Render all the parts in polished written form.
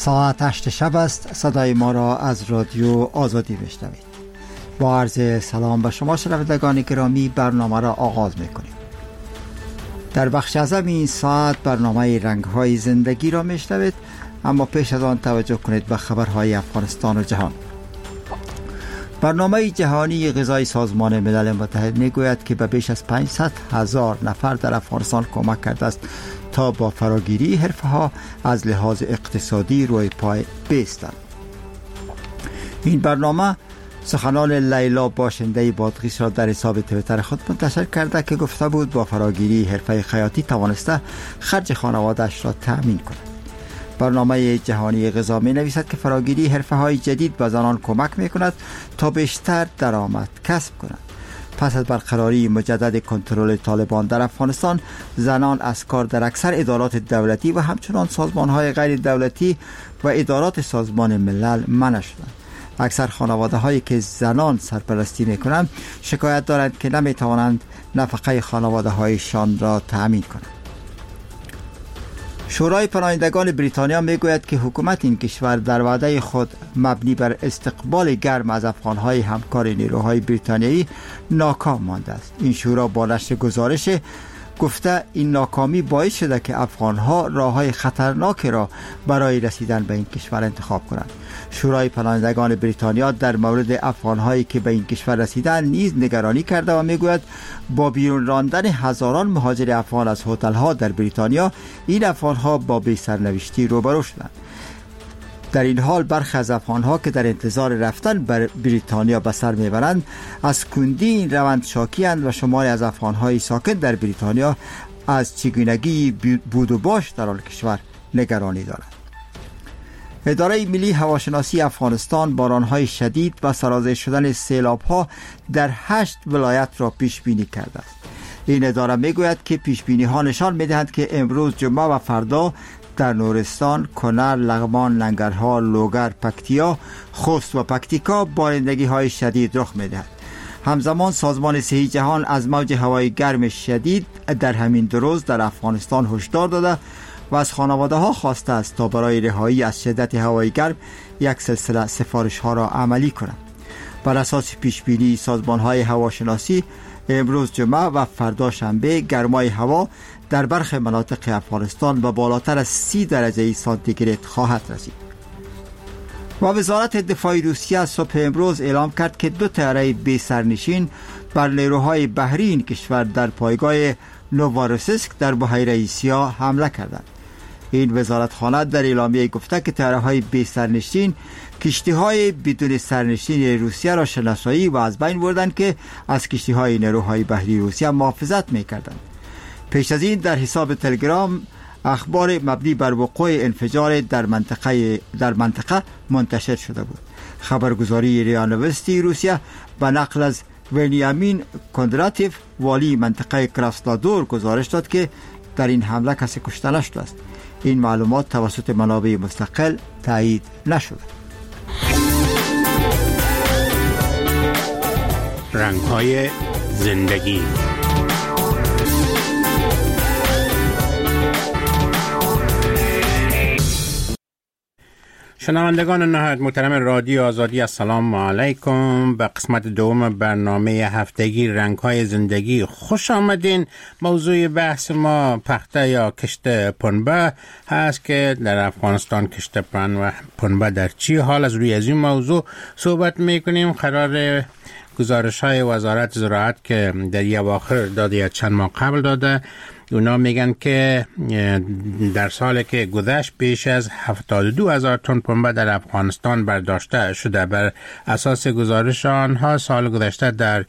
ساعت 8 شب است. صدای ما را از رادیو آزادی میشنوید. با عرض سلام به شما شنوندگان گرامی برنامه را آغاز میکنیم. در بخش اول این ساعت برنامه رنگ‌های زندگی را میشنوید، اما پیش از آن توجه کنید به خبرهای افغانستان و جهان. برنامه جهانی غذای سازمان ملل متحد میگوید که به بیش از 500,000 نفر در افغانستان کمک کرده است تا با فراگیری حرفه‌ها از لحاظ اقتصادی روی پای بایستند. این برنامه سخنان لیلا باشنده بادغیس را در حساب توییتر خود منتشر کرده که گفته بود با فراگیری حرفه خیاطی توانسته خرج خانواده‌اش را تأمین کند. برنامه جهانی غذا می نویسد که فراگیری حرفه‌های جدید به زنان کمک می کند تا بیشتر درآمد کسب کنند. پس از برقراری مجدد کنترل طالبان در افغانستان، زنان از کار در اکثر ادارات دولتی و همچنان سازمان‌های غیر دولتی و ادارات سازمان ملل منع شدند. اکثر خانواده‌هایی که زنان سرپرستی می‌کنند شکایت دارند که نمی‌توانند نفقه خانواده‌هایشان را تأمین کنند. شورای پناهندگان بریتانیا میگوید که حکومت این کشور در وعده خود مبنی بر استقبال گرم از افغان‌های همکار نیروهای بریتانیایی ناکام مانده است. این شورا با نشر گزارش گفته این ناکامی باعث شده که افغان‌ها راه‌های خطرناکی را برای رسیدن به این کشور انتخاب کنند. شورای پناهندگان بریتانیا در مورد افغان‌هایی که به این کشور رسیدند نیز نگرانی کرده و میگوید با بیرون راندن هزاران مهاجر افغان از هتل‌ها در بریتانیا، این افغان‌ها با بی‌سرنوشتی روبرو شدند. در این حال برخی از افغان‌ها که در انتظار رفتن بر بریتانیا به سر میبرند از کندی این روند شاکی‌اند و شماری از افغان‌های ساکن در بریتانیا از چگونگی بود و باش در آن کشور نگرانی دارند. اداره ملی هواشناسی افغانستان باران‌های شدید و سرازیر شدن سیلاب‌ها در 8 ولایت را پیش بینی کرده است. این اداره میگوید که پیش بینی‌ها نشان می‌دهند که امروز جمعه و فردا در نورستان، کنر، لغمان، ننگرهار، لوگر، پکتیا، خوست و پکتیکا بارندگی‌های شدید رخ می‌دهد. همزمان سازمان صحی جهان از موج هوای گرم شدید در همین دو روز در افغانستان هشدار داده و از خانواده‌ها خواسته است تا برای رهایی از شدت هوای گرم یک سلسله سفارش‌ها را عملی کنند. بر اساس پیش‌بینی سازمان‌های هواشناسی، امروز جمعه و فردا شنبه گرمای هوا در برخی مناطق افغانستان به بالاتر از 30 درجه سانتیگراد خواهد رسید. و وزارت دفاع روسیه صبح امروز اعلام کرد که 2 طیاره بی سرنشین بر نیروهای بحری این کشور در پایگاه نوواروسیسک در بحیره سیاه حمله کردند. این وزارتخانه در اعلامیه گفته که طیاره‌های بی سرنشین کشتی‌های بدون سرنشین روسیه را شناسایی و از بین بردند که از کشتی‌های نیروهای بحری روسیه محافظت می‌کردند. پیش از این در حساب تلگرام اخبار مبنی بر وقوع انفجار در منطقه منتشر شده بود. خبرگزاری ریا نوستی روسیه به نقل از ونیامین کندراتیف والی منطقه کراسنودار گزارش داد که در این حمله کسی کشته نشده است. این معلومات توسط منابع مستقل تایید نشده. رنگ‌های زندگی. شنوندگان نهایت محترم رادیو آزادی، السلام علیکم. به قسمت دوم برنامه هفتگی رنگ‌های زندگی خوش آمدین. موضوع بحث ما پخته یا کشت پنبه هست که در افغانستان کشت پنبه در چی حال از روی از این موضوع صحبت میکنیم. قرار گزارش های وزارت زراعت که در یه اواخر داده یا چند ماه قبل داده، اونا میگن که در سال که گذشت بیش از 72,000 تن پنبه در افغانستان برداشته شده. بر اساس گزارش آنها سال گذشته در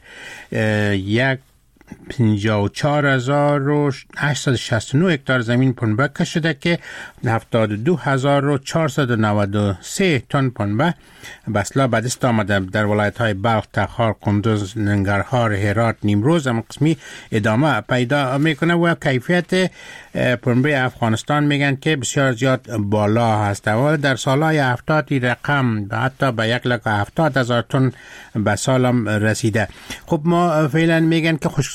54,869 هکتار زمین پنبه کشیده که 72,493 تن پنبه به اصطلاح به دست آمده. در ولایت‌های بلخ، تخار، قندوز، ننگرهار، هرات، نیمروز هم قسمی ادامه پیدا میکنه و کیفیت پنبه افغانستان میگن که بسیار زیاد بالا هست و در سالهای 70 رقم حتی به 170,000 تن به سالم رسیده. خب ما فعلا میگن که خشک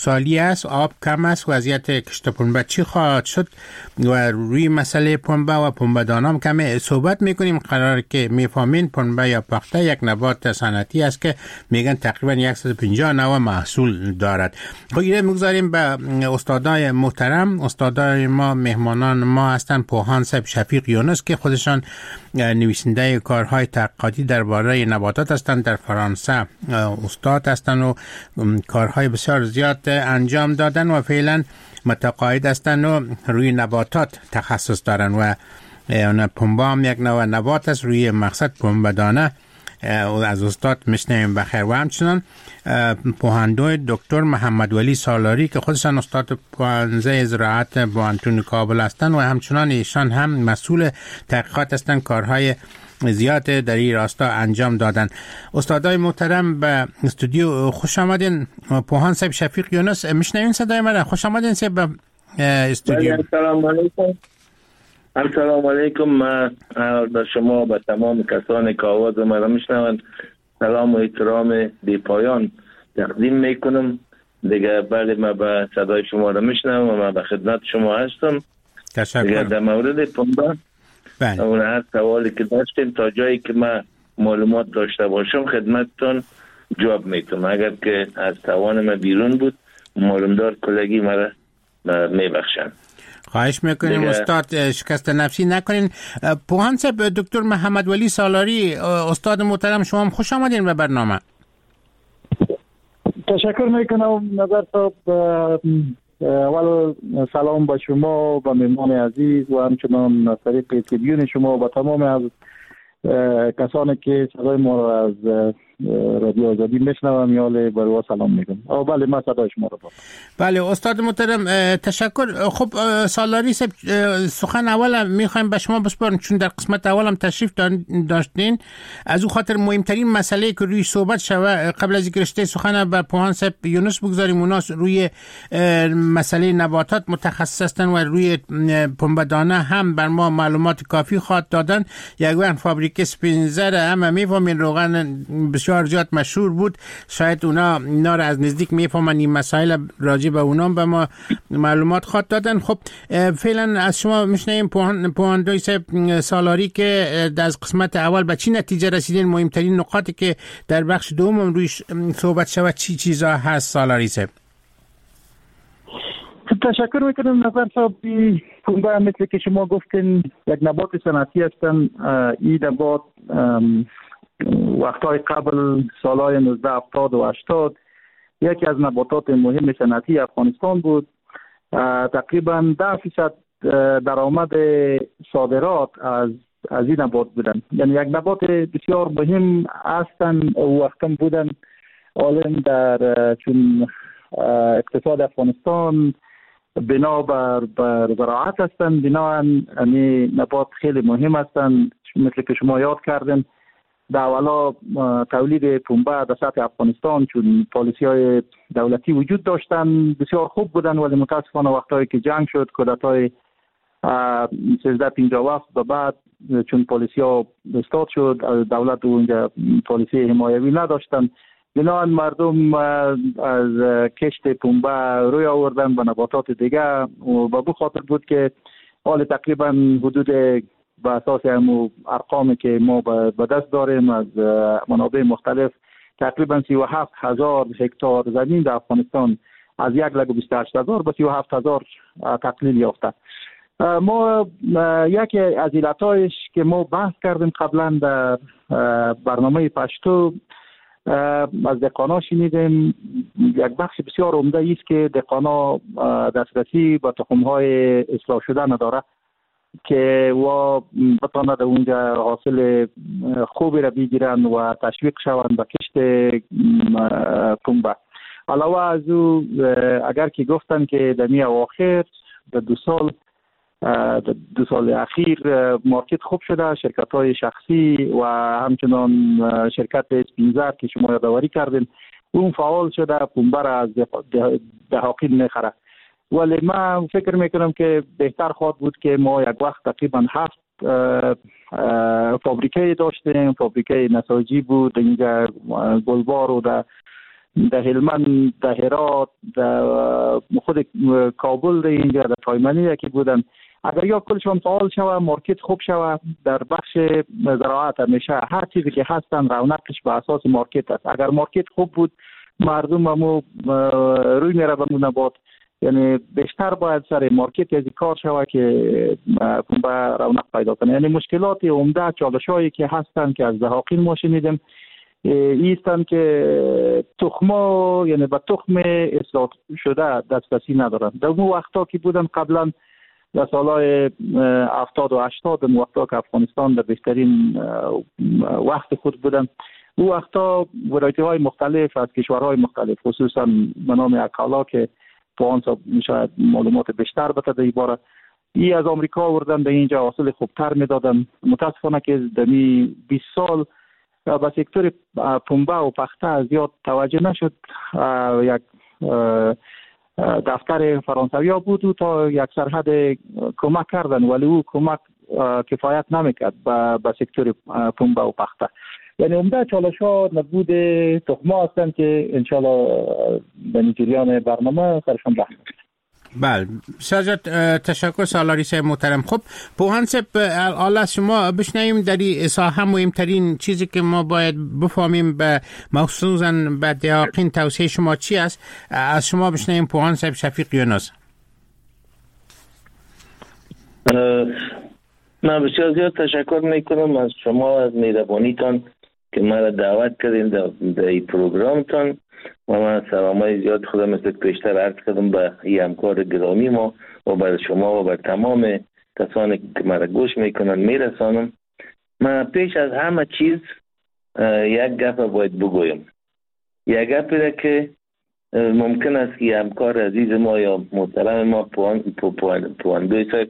خشکسالی است، آب کم است، وضعیت کشت پنبه چی خواهد شد و روی مسئله پنبه و پنبه دانام کمی صحبت میکنیم. قرار که میفهمین پنبه یا پخته یک نبات صنعتی است که میگن تقریبا 150 نوع محصول دارد. خب اینه میگذاریم به استادای محترم. استادای ما مهمانان ما هستن پوهان صاحب شفیق یونس که خودشان نویسنده کارهای تحقیقاتی درباره نباتات هستند، در فرانسه استاد هستند و کارهای بسیار زیاد انجام دادن و فعلا متقاعد هستند و روی نباتات تخصص دارن و پنبه هم یک نوع نبات است، روی مقصد پنبه دانه از استاد میشنویم. بخیر. و همچنان پوهندوی دکتر محمد ولی سالاری که خودشان استاد پوهنځی زراعت پوهنتون کابل هستند و همچنان ایشان هم مسئول تحقیقات هستند، کارهای زیاد در این راستا انجام دادن. استادای محترم به استودیو خوش آمدین. پوهان صاحب شفیق یونس میشنوین صدای من؟ خوش آمدین صاحب به استودیو. سلام علیکم. السلام علیکم. من به شما به تمام کسانی که آواز مرا میشنوند سلام و احترام بی پایان تقدیم میکنم. دیگه بله من به صدای شما را میشنوم و من به خدمت شما هستم. تشکر. دیگه در مورد پنبه اون هر سوالی که داشتیم تا جایی که من معلومات داشته باشم خدمتتون جواب میتونم. اگر که از توان من بیرون بود معلومدار کلگی مرا میبخشن. خواهش میکنیم استاد شکست نفسی نکنین. پوهان صاحب دکتر محمد ولی سالاری استاد محترم شما هم خوش آمدین به برنامه. تشکر میکنم نظر صاحب. اول سلام به شما و مهمان عزیز و همچنان از طریق تریبیون شما و تمام از کسانی که صدای ما را از رادیو آزادی میشنوم یاله بروا سلام میگم. بله من صدای شما را بله استاد محترم تشکر. خب سالاری صاحب سخن اول میخوایم به شما بسپارم چون در قسمت اول هم تشریف داشتین. از او خاطر مهمترین مسئله که روی صحبت شوه قبل از اینکه رشته سخن به پوهان صاحب یونس بگذاریم، اونا روی مسئله نباتات متخصص هستن و روی پنبه دانه هم بر ما معلومات کافی خواهد دادن. یک وقت فابریکه سپینزر همه میفهمین روغن بسیار زیاد مشهور بود، شاید اونا را از نزدیک میفهمن این مسائل راجع به اونا به ما معلومات خواهد دادن. خب فعلا از شما میشنیم پوهندوی صاحب سالاری که از قسمت اول به چی نتیجه رسیدین، مهمترین نقاطی که در بخش دوم روی صحبت شود چی چیزا هست سالاری صاحب؟ تشکر میکنم نظر صاحب. پنبه مثل که شما گفتین یک نبات صنعتی هستن. این نبات وقتهای قبل سالهای 1970 و 80 یکی از نباتات مهم صنعتی افغانستان بود. تقریبا 10% درآمد صادرات از این نبات بودن. یعنی یک نبات بسیار مهم هستن و وقتم بودن عالم در چون اقتصاد افغانستان بنا بر زراعت هستن. بنابراین نبات خیلی مهم هستن. مثل که شما یاد کردن در اولا تولید پنبه در سطح افغانستان چون پالیسی های دولتی وجود داشتن بسیار خوب بودن، ولی متاسفانه وقتایی که جنگ شد کودتای 1357 به بعد چون پالیسی ها استاد شد دولت اونجا پالیسی حمایوی نداشتن، بنابراین مردم از کشت پنبه روی آوردن به نباتات دیگه و به خاطر بود که حال تقریبا حدود به اساس همون ارقامی که ما به دست داریم از منابع مختلف تقریبا 37,000 هکتار زمین در افغانستان از 1,28,000 به 37,000 تقلیل یافته. ما یکی از علتایش که ما بحث کردیم قبلا در برنامه پشتو از دهقانا شنیدیم یک بخش بسیار عمده است که دهقانا دسترسی به تخم‌های اصلاح شده نداره که و بتواند اونجا حاصل خوبی را بگیرن و تشویق شوند به کشت پنبه. علاوه از او اگر که گفتن که در می اواخر در دو سال اخیر مارکت خوب شده، شرکت های شخصی و همچنان شرکت اسپینزر که شما یادآوری کردین اون فعال شده پنبه را از دهاقین میخره. ولی من فکر میکنم که بهتر خواهد بود که ما یک وقت تقریبا 7 فابریکه داشتیم. فابریکه نساجی بود اینجا گلبار و در در هلمند، در هرات، در خود کابل، در اینجا در تایمنی که بودن، اگر یا کلشون فعال شوه، مارکت خوب شوه، در بخش زراعت همیشه هر چیزی که هستن رونقش به اساس مارکت است. اگر مارکت خوب بود مردم همو روی میره به نبات، یعنی بیشتر باید سر مارکت از کار شوه که به رونق پیدا کنه. یعنی مشکلات عمده چالشایی که هستن که از دهاقین ما شنیدیم ایستن که تخما، یعنی به تخم اصلاح شده دسترسی ندارن. در اون وقتا که بودن قبلا در سالهای 70 و 80 در وقتا که افغانستان در بهترین وقت خود بودن، او وقتا ورایتی های مختلف از کشورهای مختلف، خصوصا به نام اکالا که پوان صاحب شاید معلومات بیشتر بده در این باره، ای از آمریکا آوردن به اینجا حاصل خوبتر میدادن. متاسفانه که در 20 سال به سکتور پنبه و پخته زیاد توجه نشد. یک دفتر فرانسوی ها بود و تا یک سرحد کمک کردن، ولی او کمک کفایت نمیکرد به سکتور پنبه و پخته. یعنی عمده چالش ها نبود تخما هستن که انشالله به جریان برنامه سرشان رحم. بله سازت تشکر سالاریس محترم. خب پوهان صاحب حالا شما بشنویم در این ساحه مهمترین چیزی که ما باید بفهمیم به مخصوصا به دهاقین توصیه شما چی است؟ از شما بشنویم پوهان صاحب شفیق یونس. من بسیار زیاد تشکر میکنم از شما، از مهربانیتان که مرا دعوت کردین در این پروگرامتان و من سلامای زیاد خودم مثل پیشتر عرض کردم به این همکار گرامی ما و بر شما و بر تمام کسانی که مرا گوش میکنن میرسانم. من پیش از همه چیز یک گپ باید بگویم، یک گپی را که ممکن است که همکار عزیز ما یا محترم ما پواندوی صاحب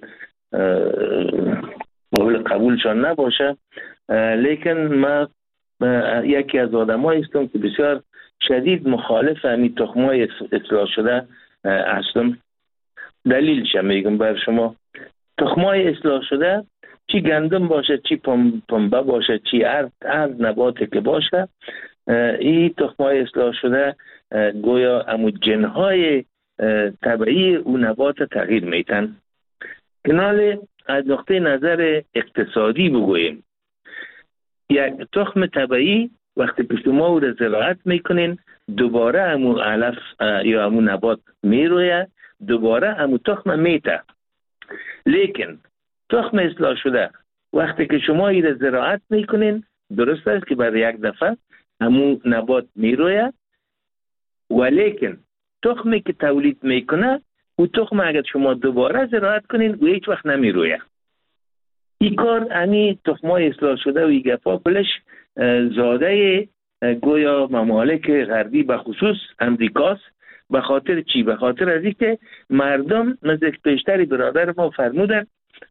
قبولشان نباشه، لیکن من یکی از آدمایی هستم که بسیار شدید مخالف همین تخمای اصلاح شده هستم. دلیلش میگم بر شما. تخمای اصلاح شده چی گندم باشه، چی پنبه باشه، چی هر نباتی که باشه، این تخمای اصلاح شده گویا امو جنهای طبیعی او نبات تغییر میتن. کنال از نقطه نظر اقتصادی بگوییم، یک تخم طبیعی وقتی که شما او را زراعت میکنین دوباره امو علف یا امو نبات میروید، دوباره امو تخم میته. لیکن تخم اصلاح شده وقتی که شما این را زراعت میکنین درست است که برای یک دفعه امو نبات میروید، ولیکن تخمی که تولید میکنه او تخم اگر شما دوباره زراعت کنین او هیچ وقت نمیروید. این کار امی تخمای اصلاح شده و این گپا پلش زاده گویا ممالک غربی به خصوص امریکاست. به خاطر چی؟ به خاطر از اینکه مردم مثل پیشتری برادر ما فرمودن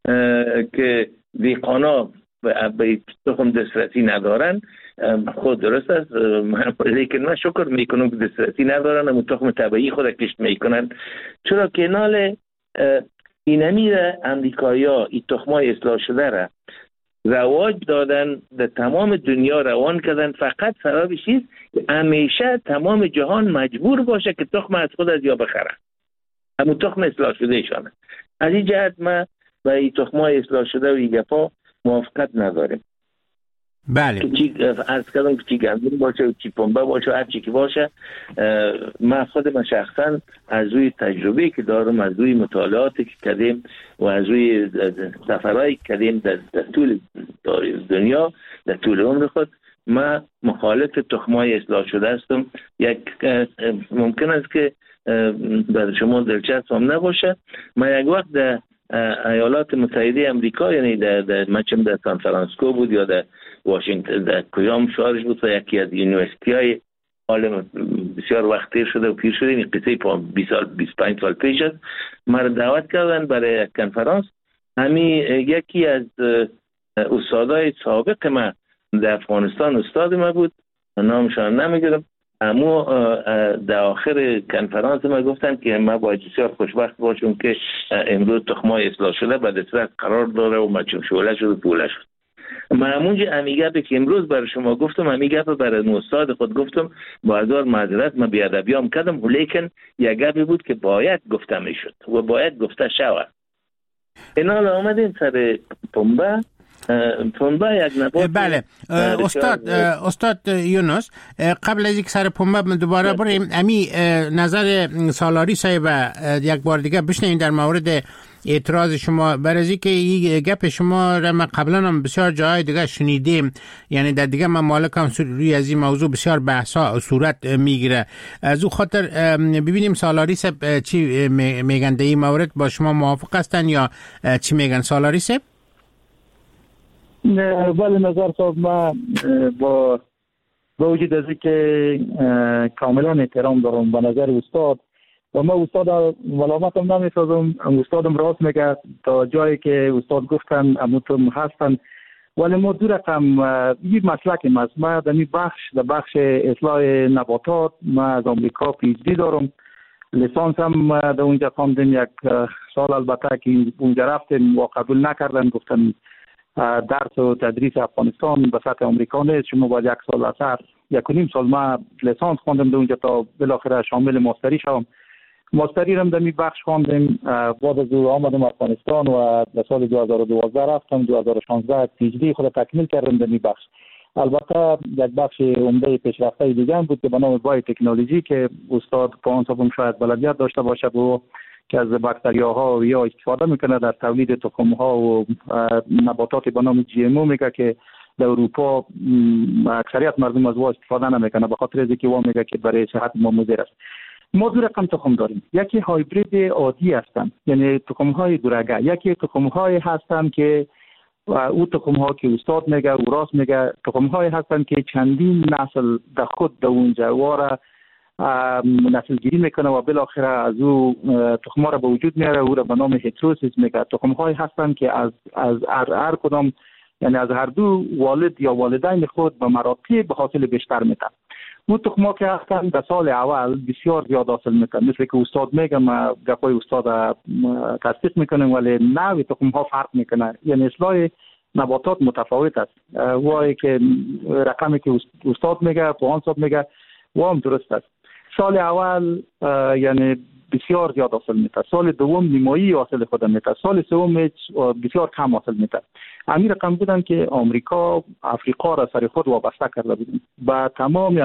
که دیقانا به تخم دسترسی ندارن. خود درست است، لیکن من شکر میکنم که دسترسی ندارن، اما تخم طبیعی خود کشت میکنن. چرا که نال اینمی را امریکایی ها این تخمای اصلاح شده را رواج دادن، در تمام دنیا روان کردن، فقط سببش است که همیشه تمام جهان مجبور باشه که تخم از خود از یا بخره، اما تخم اصلاح شده ایشانه. از این جهت ما با این تخمای اصلاح شده و این گپا موافقت نداریم. بله. از کردم که چی گندم باشه و چی پنبه باشه و هر چی که باشه. من خودم شخصا از روی تجربه که دارم، از روی مطالعاتی که کردیم و از روی سفرهایی که کردیم در طول دنیا، در طول عمر خود، من مخالف تخمای اصلاح شده هستم. یک ممکن است که برای شما دلچسب هم نباشه، من یک وقت در ایالات متحده امریکا، یعنی در مچم در سان فرانسیسکو بود یا در واشنگتن، در کدام شهرش بود، یکی از یونیورسیتی های حال بسیار وقت تیر شده و پیر شده، این قصه 25 سال پیش است، مرا دعوت کردن برای کنفرانس. همین یکی از استادای سابق من در افغانستان استاد ما بود، نامشان نمیگیرم، اما در آخر کنفرانس ما گفتن که ما باید بسیار خوشبخت باشیم که امروز تخمای اصلاح شده به دسترس قرار داره و مچون شعله شد و پوله شد. معمونج امیگه که امروز برای شما گفتم، امیگه برای استاد خود گفتم، با هزار معذرت من بیادبیام کردم، ولیکن یک گپی بود که باید گفته میشد و باید گفته شود. اینا آمدیم سر پنبه یک نبات. بله استاد یونس، قبل از یک سر پنبه دوباره بریم امی نظر سالاری صاحب یک بار دیگه بشنویم در مورد اعتراض شما. برای که این گپ شما را من قبلا هم بسیار جای دیگه شنیدیم، یعنی در دیگه ممالک هم روی از این موضوع بسیار بحثا صورت میگیره. از او خاطر ببینیم سالاری صاحب چی میگن در این مورد، با شما موافق هستن یا چی میگن سالاری صاحب؟ ولی نظر صاحب ما با وجود از که کاملا احترام دارم به نظر استاد و ما استاد ملامتم نمیسازم، استادم راست میگه تا جایی که استاد گفتن اموتم هستن، ولی ما دو رقم این مسلکم است. ما در این بخش اصلاح نباتات ما از آمریکا پی‌اچ‌دی دارم، لیسانس هم در اونجا خواندم یک سال، البته که اونجا رفتم و قبول نکردن، گفتن درس و تدریس افغانستان به سطح آمریکا نیست، شما باید یک سال اثر 1.5 سال ما لیسانس خواندم در اونجا تا بالاخره شامل ماستری شدم. ماستری هم در این بخش خواندم، بعد از او آمدم افغانستان و در سال 2012 رفتم، 2016 پی‌اچ‌دی خود تکمیل کردم در این بخش. البته یک بخش عمده پیشرفته دیگه هم بود که به نام بای تکنولوژی که استاد پان صاحب شاید بلدیت داشته باشه و که از باکتریاها یا استفاده میکنه در تولید تخم‌ها و نباتات به نام GMO میگه که در اروپا اکثریت مردم از او استفاده نمیکنه به خاطر اینکه او میگه که برای صحت ما مضر است. ما دو رقم تخم داریم، یکی هایبرید عادی هستن یعنی تخم‌های دورگه، یکی تخم‌های هستن که او تخم‌ها که استاد میگه او راست میگه، تخم‌های هستن که چندین نسل در خود در اونجا واره نسل گیری میکنه و بالاخره از او تخم‌ها را به وجود میاره، او را به نام هتروسیس میگه. تخم‌های هستن که از هر کدام یعنی از هر دو والد یا والدین خود به مراتب به حاصل بیشتر میتن. او تخم‌ها که هستن در سال اول بسیار زیاد حاصل میکنن، مثل که استاد میگه، ما گپای استاد تصدیق میکنیم، ولی نوع تخم‌ها فرق میکنه، یعنی اصلاح نباتات متفاوت است. وای که رقمی که استاد میگه، پوهان صاحب میگه و هم درست است. سال اول یعنی بسیار زیاد حاصل میده، سال دوم نیمایی حاصل خود میده، سال سوم بسیار کم حاصل میده. همین رقم بودن که افریقا را سر خود وابسته کرده بودن. با تمام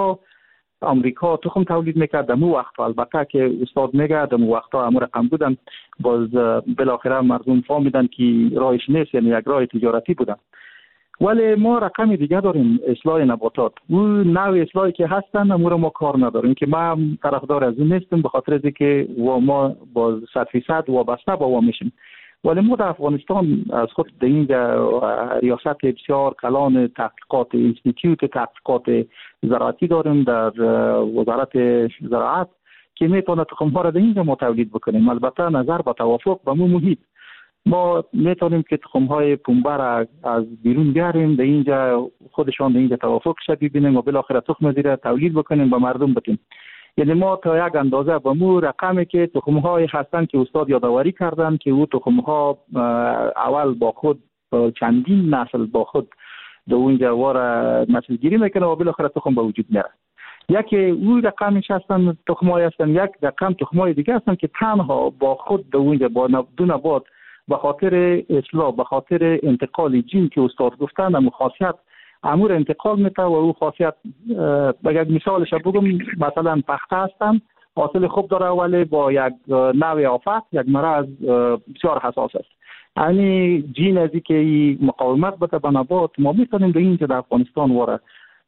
آمریکا تخم تولید میکرد. دمو وقت البته که استاد میگه دمو وقتا همون رقم بودن، باز بالاخره مردم فهمیدن که راهش نیست، یعنی یک راه تجارتی بودن. ولی ما رقم دیگه داریم، اصلاح نباتات. او نوع اصلاحی که هستن امور ما کار نداریم که ما طرفدار از اون نیستیم به خاطر اینکه ما با 100% وابسته با او میشیم. ولی ما در افغانستان از خود در این ریاست بسیار کلان تحقیقات اینستیتوت تحقیقات زراعتی داریم در وزارت زراعت که میتونه تخم‌ها را در اینجا ما تولید بکنیم. البته نظر با توافق با محیط ما میتونیم که تخم‌های پنبه را از بیرون بیاریم در اینجا، خودشان در اینجا توافق شد ببینیم و بالاخره تخم زیر تولید بکنیم و مردم بدیم. یعنی ما تا یک اندازه با مو رقمی که تخم‌های هستن که استاد یادآوری کردن که او تخم‌ها اول با خود چندین نسل با خود در اونجا واره نسل گیری میکنه و بالاخره تخم به وجود میاره. یکی او رقمش هستن تخم‌های هستن، یک رقم تخم‌های دیگه هستن که تنها با خود در اونجا با دو نبات به خاطر اصلاح، به خاطر انتقال جین که استاد گفتن هم خاصیت امور انتقال میته و او خاصیت به یک مثالش بگم، مثلا پخته هستن حاصل خوب داره ولی با یک نوع آفت یک مرض بسیار حساس است. یعنی جین ازی که مقاومت بده به نبات ما میتونیم در اینجا در افغانستان واره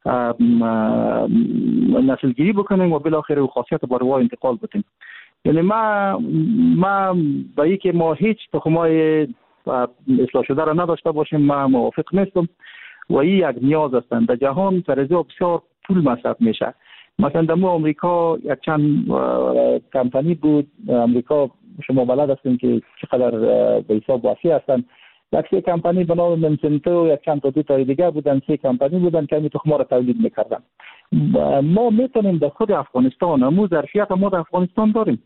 نسل گیری بکنیم و بالاخره او خاصیت برای انتقال بدیم. یعنی ما با اینکه ما هیچ تخم‌های اصلاح شده را نداشته باشیم ما موافق نیستم و این یک نیاز هستند. در جهان فرضیه بسیار پول مصرف میشه. مثلا در آمریکا یک چند کمپانی بود، امریکا شما بلد هستین که چقدر به حساب وسیع هستند. یک سه کمپانی به نام منسنتو، یک چند تا دو تا دیگه بودن، سه کمپانی بودن که این تخم‌ها را تولید میکردن. ما میتونیم در خود افغانستان همون ظرفیت ما در افغانستان داریم.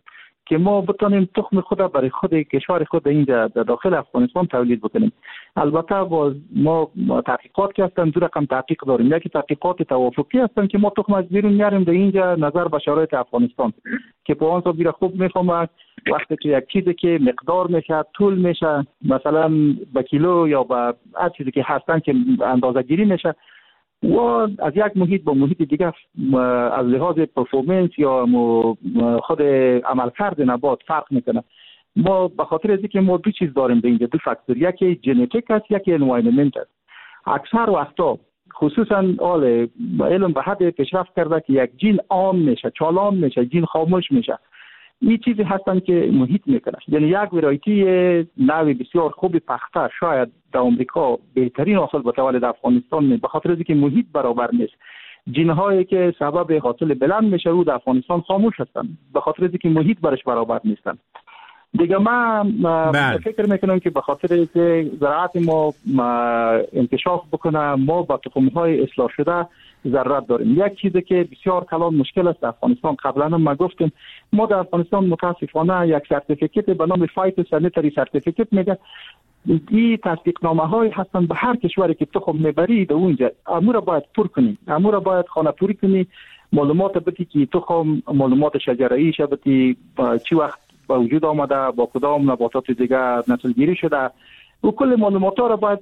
که ما بتونیم تخم خود برای خود کشور خود اینجا در داخل افغانستان تولید بکنیم. البته باز ما تحقیقات که هستن، دو رقم تحقیق داریم. یکی تحقیقات توافقی هستن که ما تخم از بیرون میاریم در اینجا نظر به شرایط افغانستان که پوان صاحب بیره خوب میفهمه وقتی که یک چیزی که مقدار میشه طول میشه، مثلا به کیلو یا به هر چیزی که هستن که اندازه گیری میشه و از یک محیط به محیط دیگه از لحاظ پرفورمنس یا خود عملکرد نبات فرق میکنه. ما به خاطر از اینکه ما دو چیز داریم در اینجا، دو فاکتور، یکی ژنتیک است، یکی انوایرنمنت است. اکثر وقتا خصوصا علم به حد پیشرفت کرده که یک جین عام میشه، چالان میشه، جین خاموش میشه. این چیزی هستن که محیط میکنه. یعنی یک ورایتی نوع بسیار خوب پخته شاید در آمریکا بهترین حاصل بتولد افغانستان می، به خاطر از اینکه محیط برابر نیست. جین‌هایی که سبب حاصل بلند میشه رو در افغانستان خاموش هستن به خاطر از اینکه محیط برش برابر نیستن. دیگه من فکر میکنم که به خاطر اینکه زراعت ما انکشاف بکنه، ما با تخم‌های اصلاح شده ضرورت داریم. یک چیزی که بسیار کلان مشکل است در افغانستان، قبلا هم ما گفتیم، ما در افغانستان متاسفانه یک سرتیفیکت به نام فایت سانیتری سرتیفیکت میگه. این تصدیقنامه های هستن به هر کشوری که تخم میبری در اونجا امور باید پر کنی، امور باید خانه پوری کنی، معلومات بدی که تخم معلومات شجره‌ای شبتی چی وقت با وجود آمده، با کدام نباتات دیگه نسل گیری شده و کل معلومات ها را باید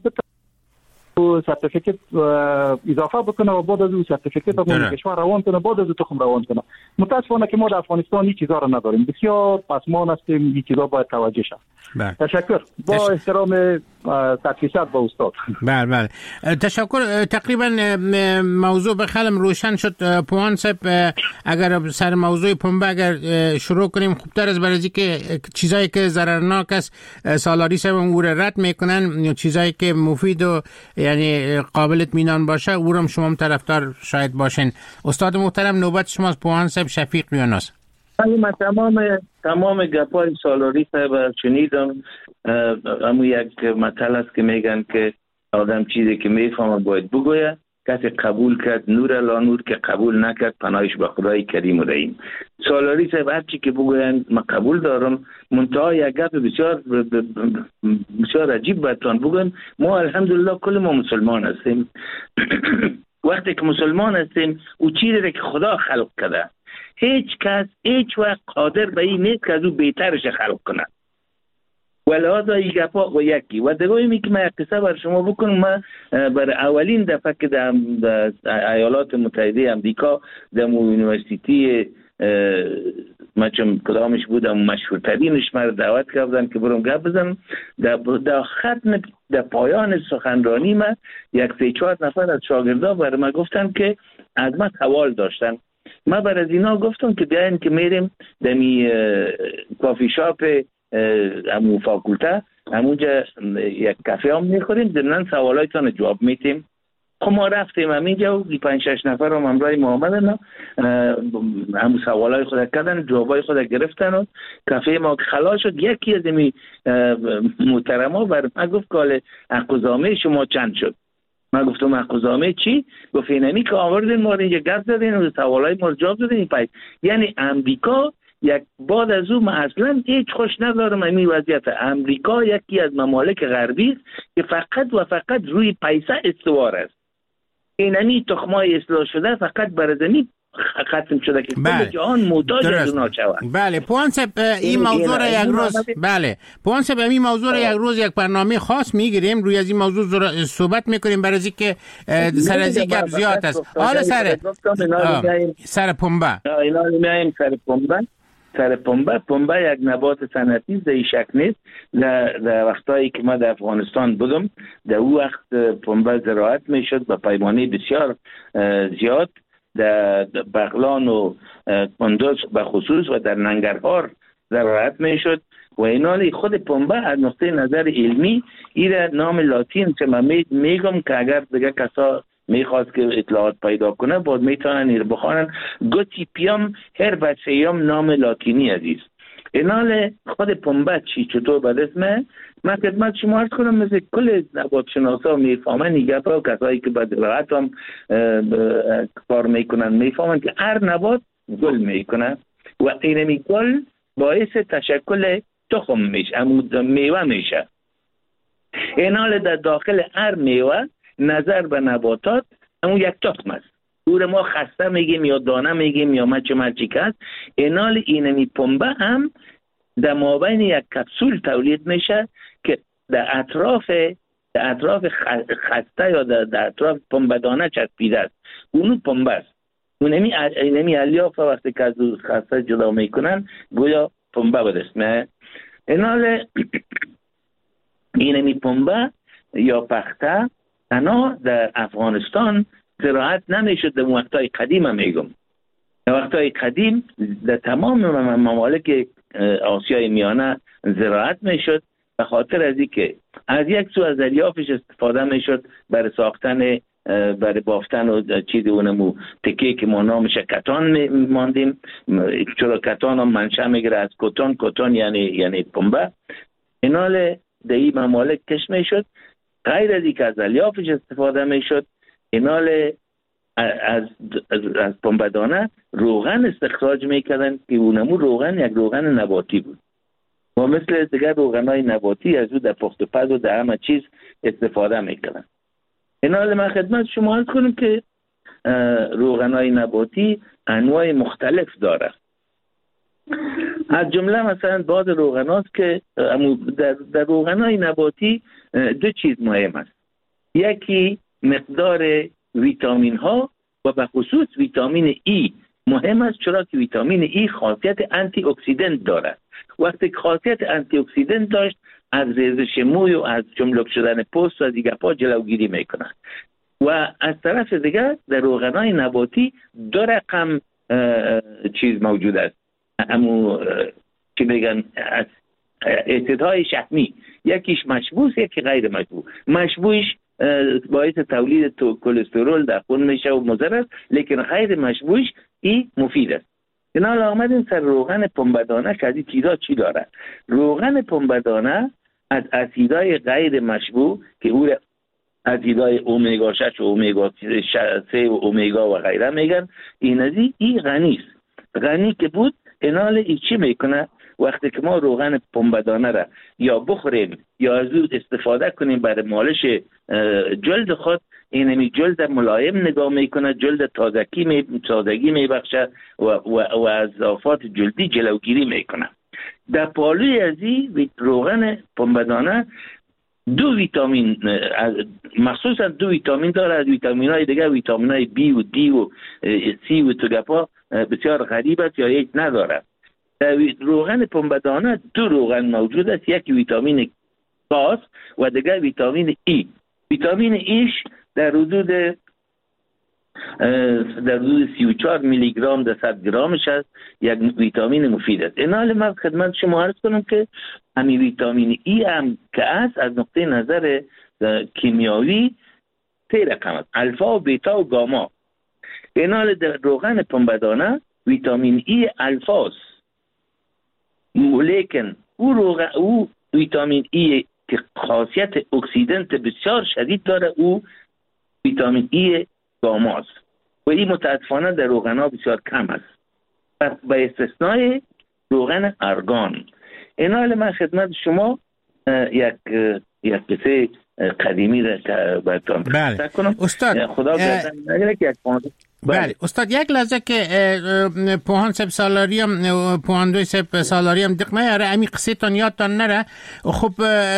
و سرتیفیکت اضافه بکنه و بعد از اون سرتیفیکت رو کشور روان کنه، بعد از تخم روان کنه. متاسفانه که ما در افغانستان این چیزا رو نداریم، بسیار پسمان هستیم، این چیزا باید توجه شه. تشکر. با احترام 100% با استاد. بله تشکر. تقریبا موضوع به خیلی روشن شد. پوان صاحب اگر سر موضوع پنبه اگر شروع کنیم خوبتر از برای که چیزایی که ضررناک است سالاری صاحب او رد میکنن، چیزایی که مفید و یعنی قابل اطمینان باشه او رو شما طرفدار شاید باشین. استاد محترم نوبت شماست. پوان صاحب شفیق یونس. من تمام گپای سالاری صاحب شنیدم. اما یک مطلب است که میگن که آدم چیزی که میفهمه باید بگویه. کسی قبول کرد نور الا نور، که قبول نکرد پناهش به خدای کریم و رحیم. سالاری صاحب هر چی که بگوین من قبول دارم. منتها یک گپ بسیار عجیب براتون بگم. ما الحمدلله کل ما مسلمان هستیم. وقتی که مسلمان هستیم او چیزی که خدا خلق کرده هیچ کس هیچ وقت قادر به این نیست که از او بهترش خلق کنه. ولهذا این گپا و یکی و دیگه که من یک قصه بر شما بکنم. من بر اولین دفعه که در ایالات متحده آمریکا در یونیورسیتی چون کدامش بودم مشهورترینش مرا دعوت کردن که برم گپ بزنم. در ختم در پایان سخنرانی من یک 3-4 نفر از شاگردان برای من گفتن که از من سوال داشتن. من بر از اینا گفتم که بیاین که میریم دمی کافی شاپ همون فاکولته همونجا یک کافه هم میخوریم، ضمن سوالایتان جواب میتیم. خب ما رفتیم همینجا و 5-6 نفر هم همراه ما آمدن، همون سوالای خود کردن، جوابای خود گرفتن و کافه ما خلاص شد. یکی از این محترما بر من گفت که حقوزامه شما چند شد؟ من گفتم حقوزامه چی؟ گفت اینمی که آوردین ما اینجا گپ زدین و سوالای ما جواب دادین. یعنی امریکا یک بعد از اون اصلا هیچ خوش ندارم این وضعیت. امریکا یکی از ممالک غربی است که فقط و فقط روی پیسه استوار است. اینمی تخمای اصلاح شده فقط بر زمین ختم شده که کل جهان محتاج از اونا شود. بله پوان صاحب این موضوع را یک روز پوان صاحب این موضوع را یک روز یک برنامه خاص میگیریم روی از این موضوع صحبت میکنیم برای اینکه سر از این گپ زیاد است. حالا سر پنبه اینا میایم سر پنبه یک نبات صنعتی است، این شک نیست. در وقتایی که ما در افغانستان بودم در اون وقت پنبه زراعت میشد به پیمانه بسیار زیاد در بغلان و کندوز به خصوص و در ننگرهار زراعت میشد و اینالی خود پنبه از نقطه نظر علمی این نام لاتین که من میگم که اگر دیگه کسا میخواست که اطلاعات پیدا کنه باید میتونن این بخوانن. گوتیپیوم هربسیوم نام لاتینی عزیز. اینال خود پنبه چطور بد اسمه؟ من خدمت شما عرض کنم مثل کل نبات شناسا میفهمن این گپا و کسایی که به زراعت هم کار میکنن میفهمن که هر نبات گل میکنه و اینمی گل باعث تشکل تخم میشه، میوه میشه. این حال در داخل هر میوه نظر به نباتات همون یک تخم است. دور ما خسته میگیم یا دانه میگیم یا مچی کس. این حال اینمی پنبه هم در مابین یک کپسول تولید میشه که در اطراف خسته یا در اطراف پنبه دانه چسبیده است. اونو پنبه است. اینمی الیاف وقتی که از خسته جدا میکنن گویا پنبه بدست. این حال اینمی پنبه یا پخته تنها در افغانستان زراعت نمیشد. در وقتهای قدیم میگم، در وقتهای قدیم در تمام ممالک آسیای میانه زراعت میشد، به خاطر از اینکه از یک سو از الیافش استفاده میشد برای ساختن، برای بافتن و چیزی اونمو تکه که ما نامش کتان ماندیم، چرا کتان هم منشأ میگیره از کتان یعنی پنبه. اینال در این ممالک کش میشد. غیر از اینکه از الیافش استفاده میشد، اینال از پنبه دانه روغن استخراج میکردن که اونمو روغن یک روغن نباتی بود و مثل دیگر روغنای نباتی از او در پخت و پز و در همه چیز استفاده میکردن. اینال من خدمت شما عرض کنم که روغنای نباتی انواع مختلف داره. از جمله مثلا بعض روغنات که در روغنای نباتی دو چیز مهم است. یکی مقدار ویتامین ها و به خصوص ویتامین ای مهم است، چرا که ویتامین ای خاصیت آنتی اکسیدنت دارد. وقتی که خاصیت آنتی اکسیدنت داشت از ریزش موی و از چملک شدن پوست و دیگه پا جلوگیری میکنه. و از طرف دیگر در روغنای نباتی دو رقم چیز موجود است، همون که میگن اسیدهای شحمی، یکیش مشبوس یکی غیر مشبوع. مشبوعش باعث تولید کلسترول در خون میشه و مضر است، لیکن غیر مشبوعش این مفید است. اینال آمدیم سر روغن پنبه دانه که از این چیزا چی داره. روغن پنبه دانه از اسیدهای غیر مشبوع که او اسیدهای اومگا 6 و اومگا 3 و اومگا و غیره میگن، این غنی است. غنی که بود، اینال ای چی میکنه؟ وقتی که ما روغن پنبه دانه را یا بخوریم یا از او استفاده کنیم برای مالش جلد خود، اینمی جلد ملایم نگاه میکنه، جلد تازگی میبخشه و از آفات جلدی جلوگیری میکنه. در پالوی از این روغن پنبه دانه دو ویتامین، مخصوصا دو ویتامین داره. از ویتامین های دیگه ویتامین های بی و دی و سی و توگپا بسیار غریب است یا هیچ نداره. در روغن پنبه دانه دو روغن موجود است، یکی ویتامین کاس و دیگر ویتامین ای. ویتامین ایش در حدود 34 میلی گرم در 100 گرمش است، یک ویتامین مفید است. این حال من خدمت شما عرض کنم که همین ویتامین ای هم که است از نقطه نظر کیمیاوی 3 رقم است، الفا و بیتا و گاما. این حال در روغن پنبه دانه ویتامین ای الفا است، لیکن او ویتامین ای که خاصیت اکسیدنت بسیار شدید داره، او ویتامین ای گاما است و این متاسفانه در روغن ها بسیار کم است، به استثنای روغن ارگان. این حال من خدمت شما یک قصه قدیمی را که براتون کنم. استاد خدا گردن که بله استاد، یک لحظه که پوهان سب سالاری هم پوهان دوی سب سالاری هم دقمه یاره امی قصه تان یادتان نره. خب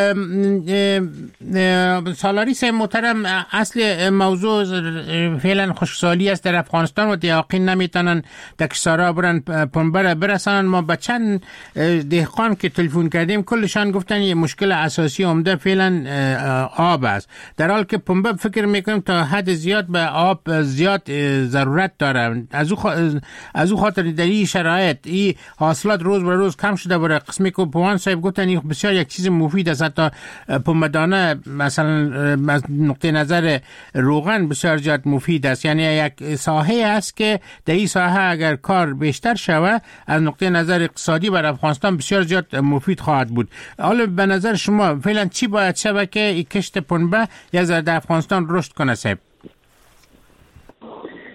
سالاری سب محترم، اصل موضوع فعلا خشکسالی است در افغانستان و دیاقین نمیتونن دکشسارا برن پنبه برسانن. ما به چند دهقان که تلفن کردیم کلشان گفتن یه مشکل اساسی عمده فعلا آب است، در حال که پنبه فکر میکنیم تا حد زیاد به آب زیاد ضرورت داره. از او خاطر در این شرایط این حاصلات روز به روز کم شده بره. قسمی که پوان صاحب گفتن این بسیار یک چیز مفید است، حتی پنبه دانه مثلا از نقطه نظر روغن بسیار زیاد مفید است. یعنی یک ساحه است که در این ساحه اگر کار بیشتر شود از نقطه نظر اقتصادی بر افغانستان بسیار زیاد مفید خواهد بود. حالا به نظر شما فعلا چی باید شود که کشت پنبه یک ذره در افغانستان رشد کنه صاحب؟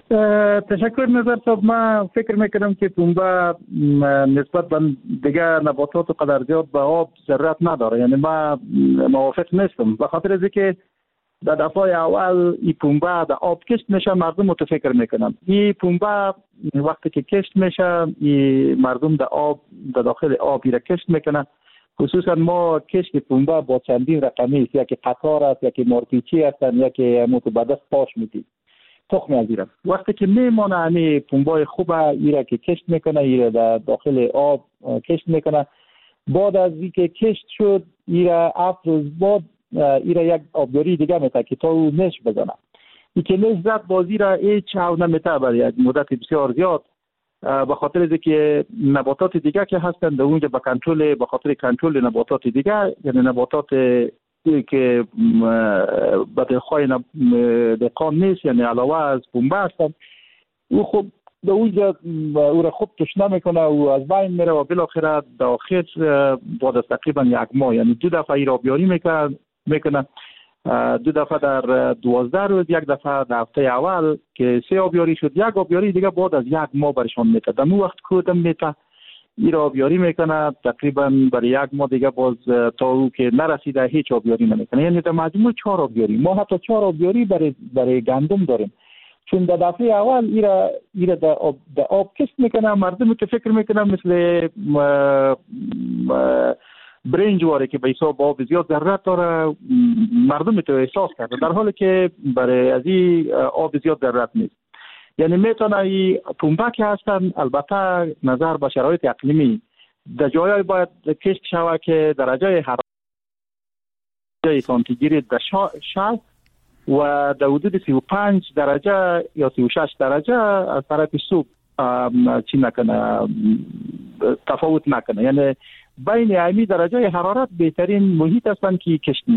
تشکر نظر صاحب. من فکر میکنم که پنبه نسبت به دیگه نباتات و قدر زیاد به آب ضرورت نداره. یعنی من موافق نیستم، به خاطر از اینکه در دفعه اول این پنبه در آب کشت میشه، مردم متفکر میکنن. این پنبه وقتی که کشت میشه، مردم در آب، در داخل آب را کشت میکنن. خصوصا ما کشت پنبه با چندین رقمی است، یکی قطار است، یکی مارپیچی هستن، یکی متبدس پاش میدی تخم از ایران. وقتی که میمانه همه پنبه خوبه، ایره که کشت میکنه، ایره در داخل آب کشت میکنه. بعد از اینکه کشت شد، ایره 7 روز بعد ایره یک آبیاری دیگه میته که تا او نش بزنه. این که نش زد بازی را هیچ او نمیته برای یک مدت بسیار زیاد، به خاطر از اینکه نباتات دیگه که هستن در اونجا به کنترل، به خاطر کنترل نباتات دیگه، یعنی نباتات که به دلخواه دهقان نیست، یعنی علاوه از پنبه هستن، او خب در اونجا او را خوب تشنه میکنه و از بین میره و بالاخره در آخر بعد از تقریبا 1 ماه، یعنی 2 دفعه ای را آبیاری میکنه. 2 دفعه در 12 روز، 1 دفعه در هفته اول که 3 آبیاری شد. 1 آبیاری دیگه بعد از 1 ماه برشان میته. در مو وقت کودم میته این را آبیاری میکنه، تقریبا برای 1 ماه دیگه باز تا او که نرسیده هیچ آبیاری نمیکنه. یعنی در مجموع 4 آبیاری. ما حتی 4 آبیاری برای گندم داریم، چون در دفعه اول ایره در آب کشت میکنه. مردم که فکر میکنه مثل برنج واره که به حساب آب زیاد ضرورت داره، مردم تو احساس کرده، در حالی که برای از این آب زیاد ضرورت نیست. یعنی میتونه این پنبه که هستن، البته نظر به شرایط اقلیمی در جایای باید کشت شود که درجه حرارت سانتیگراد در 60 و در حدود 35 درجه یا 36 درجه از طرف صبح چی نکنه، تفاوت نکنه. یعنی بین همین درجه حرارت بهترین محیط هستن که کشت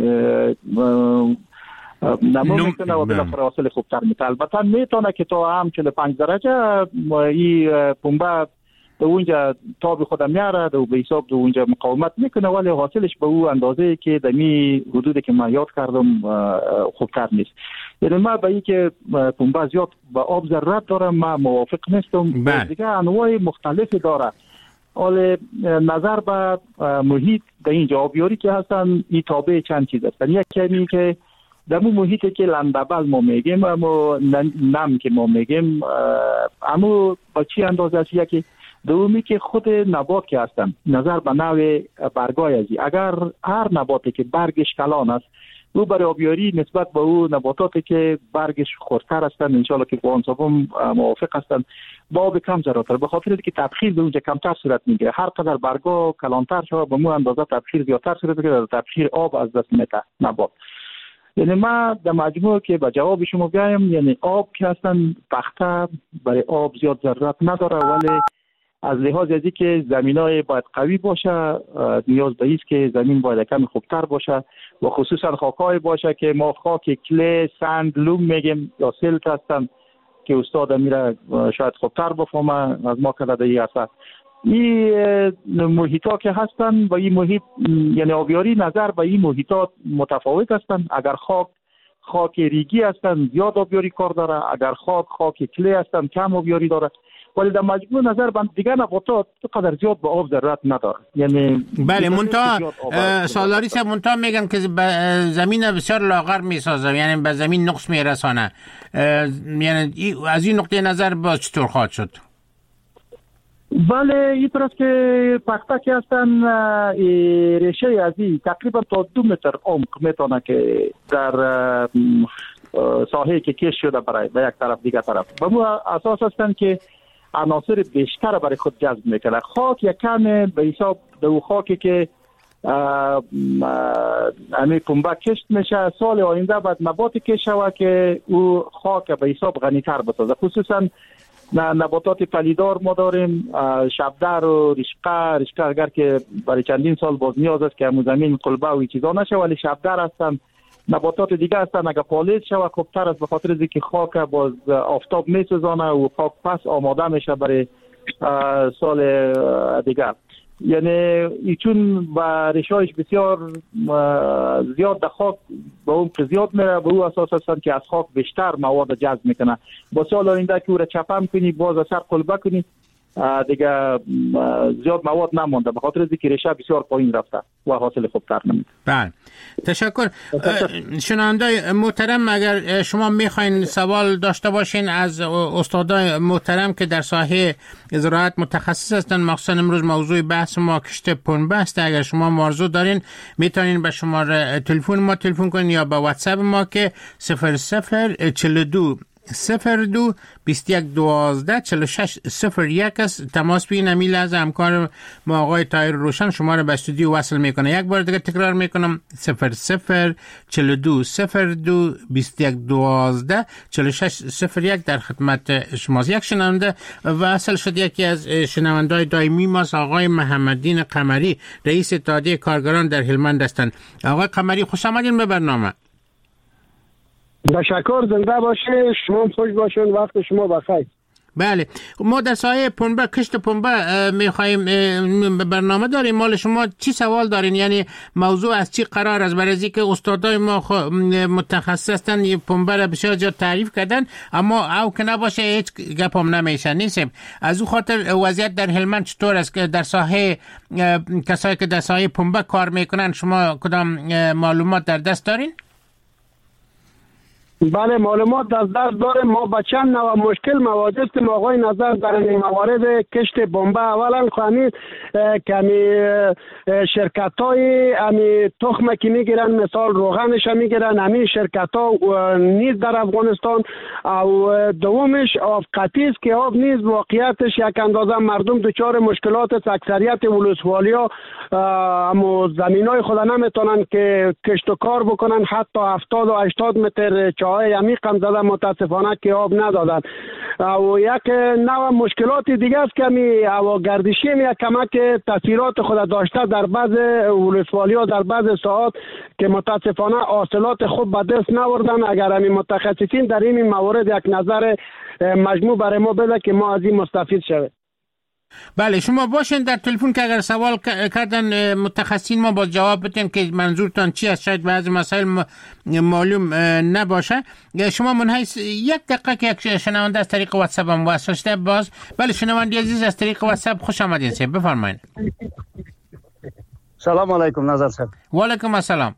نمو میکنه و بالاخره حاصل خوبتر میده. البته میتونه که تا هم 45 درجه این پنبه به اونجا تاب خود میاره، به حساب به اونجا مقاومت میکنه، ولی حاصلش به اون اندازه که دمی حدودی که من یاد کردم خوبتر نیست. یعنی ما به این که پنبه زیاد به آب ضرورت داره من موافق نیستم. دیگه انواع مختلفی داره. حال نظر به محیط در اینجا آبیاری که هستن، این تابع چند چیز هستن. یکی که در مو محیطی که لندبل ما میگیم، اما نم که ما میگیم، اما با چی اندازه است؟ یکی دومی که خود نبات که هستن، نظر به نوع برگای ازی. اگر هر نباتی که برگش کلان است، او برای آبیاری نسبت به او نباتاتی که برگش خردتر هستن، انشالله که با انصابم موافق هستن، با آب کم ضرورت داره، به خاطر اینکه تبخیر به اونجا کمتر صورت میگیره. هر قدر برگا کلانتر شود به مو اندازه تبخیر زیادتر صورت میگیره، تبخیر آب از دست میده نبات. یعنی ما در مجموع که به جواب شما بیایم، یعنی آب که هستن پخته برای آب زیاد ضرورت نداره، ولی از لحاظ ازی که زمینای باید قوی باشه، نیاز به است که زمین باید کمی خوبتر باشه و خصوصا خاکای باشه که ما خاک کلی، سند، لوم میگیم یا سلت هستن که استاد میره شاید خوبتر بفهمه از ما که در این اصل. این محیطا که هستن و این محیط، یعنی آبیاری نظر به این محیطات متفاوت هستن. اگر خاک ریگی هستن زیاد آبیاری کار داره، اگر خاک کلی هستن کم آبیاری داره، ولی در مجموع نظر به دیگر نباتات قدر زیاد به آب ضرورت نداره. یعنی بله، منتها سالاری صاحب منتها میگن که زمین بسیار لاغر میسازه، یعنی به زمین نقص میرسانه. یعنی از این نقطه نظر باز چطور خواهد شد؟ بله، این طرف که پخته که هستن، ریشه از این تقریبا تا 2 متر عمق میتونه که در ساحه که کش شده برای به یک طرف دیگه طرف به مو اساس هستن که عناصر بیشتر برای خود جذب میکنه. خاک یک کم به حساب دو خاکی که همین پنبه کشت میشه، سال آینده بعد نباتی کش شود که او خاک به حساب غنی‌تر بسازه. خصوصا نباتات پلیدار ما داریم، شبدر و رشقه اگر که برای چندین سال باز نیاز است که همون زمین قلبه و چیزا نشه، ولی شبدر هستن، نباتات دیگه هستن اگر پالید شود خوبتر است، به خاطر اینکه خاک باز آفتاب میسوزانه و خاک پس آماده میشه برای سال دیگر. یعنی چون با ریشه‌اش بسیار زیاد در خاک به اون زیاد میره، به اون اساس هستند که از خاک بیشتر مواد جذب میکنه. با سال آینده که او را چپم کنی باز از سر قلبه کنی دیگه زیاد مواد نمونده، به خاطر اینکه ریشه بسیار پایین رفته و حاصل خوبتر نمیده. بله تشکر. شنوندای محترم، اگر شما میخواین سوال داشته باشین از استادای محترم که در ساحه زراعت متخصص هستن، مخصوصا امروز موضوع بحث ما کشت پنبه است، اگر شما مرزو دارین میتونین به شماره تلفن ما تلفن کنین یا به واتساپ ما که 0042 02 21 12 46 01 است. تماس بگیرین. امیل از همکار ما آقای طاهر روشن شما رو به استودیو وصل میکنه. یک بار دیگه تکرار میکنم 0042 02 21 12 46 01 در خدمت شماست. یک شنونده وصل شد، یکی از شنونده‌های دائمی ما آقای محمدین قمری، رئیس اتحادیه کارگران در هلمند هستند. آقای قمری خوش آمدین به برنامه. تشکر، زنده باشین، شما خوش باشین، وقت شما بخیر. بله، ما در سایه پنبه، کشت پنبه میخوایم برنامه داریم. مال شما چی سوال دارین؟ یعنی موضوع از چی قرار است؟ برای اینکه استادای ما متخصص هستن پنبه را بسیار جا تعریف کردن، اما او که نباشه هیچ گپ هم نمیشه نیستیم. از او خاطر وضعیت در هلمند چطور است که در ساحه کسایی که در سایه پنبه کار میکنن شما کدام معلومات در دست دارین؟ بله، معلومات در دست داریم. ما با چند نوع مشکل مواجه هستیم آقای نظر در این موارد کشت پنبه. اولا خواهید کمی شرکت های امی تخم که میگیرن، مثال روغنش میگیرن، همین شرکت ها نیز در افغانستان. او دومش آب قطعی است که آب نیز واقعیتش یک اندازه مردم دچار مشکلات است. اکثریت ولسوالی ها اما زمین های خود نمیتونن که کشت و کار بکنن، حتی 70 و 80 متر چاهای عمیق هم زدن، متاسفانه که آب ندادن. و یک نوع مشکلات دیگه است که می او گردشی یک کمک تاثیرات خود داشته در بعض ولسوالی ها در بعض ساعات که متاسفانه حاصلات خوب به دست نوردن. اگر همین متخصصین در این موارد یک نظر مجموع برای ما بده که ما از این مستفید شویم. بله، شما باشین در تلفن که اگر سوال کردن متخصصین ما با جواب بدین که منظورتان چی است. شاید بعضی مسائل معلوم نباشه. شما منحیث یک دقیقه که یک شنونده از طریق واتساپ هم وصل شده باز. بله شنونده عزیز از طریق واتساپ خوش آمدین صاحب، بفرمایید. سلام علیکم نظر صاحب. و علیکم السلام.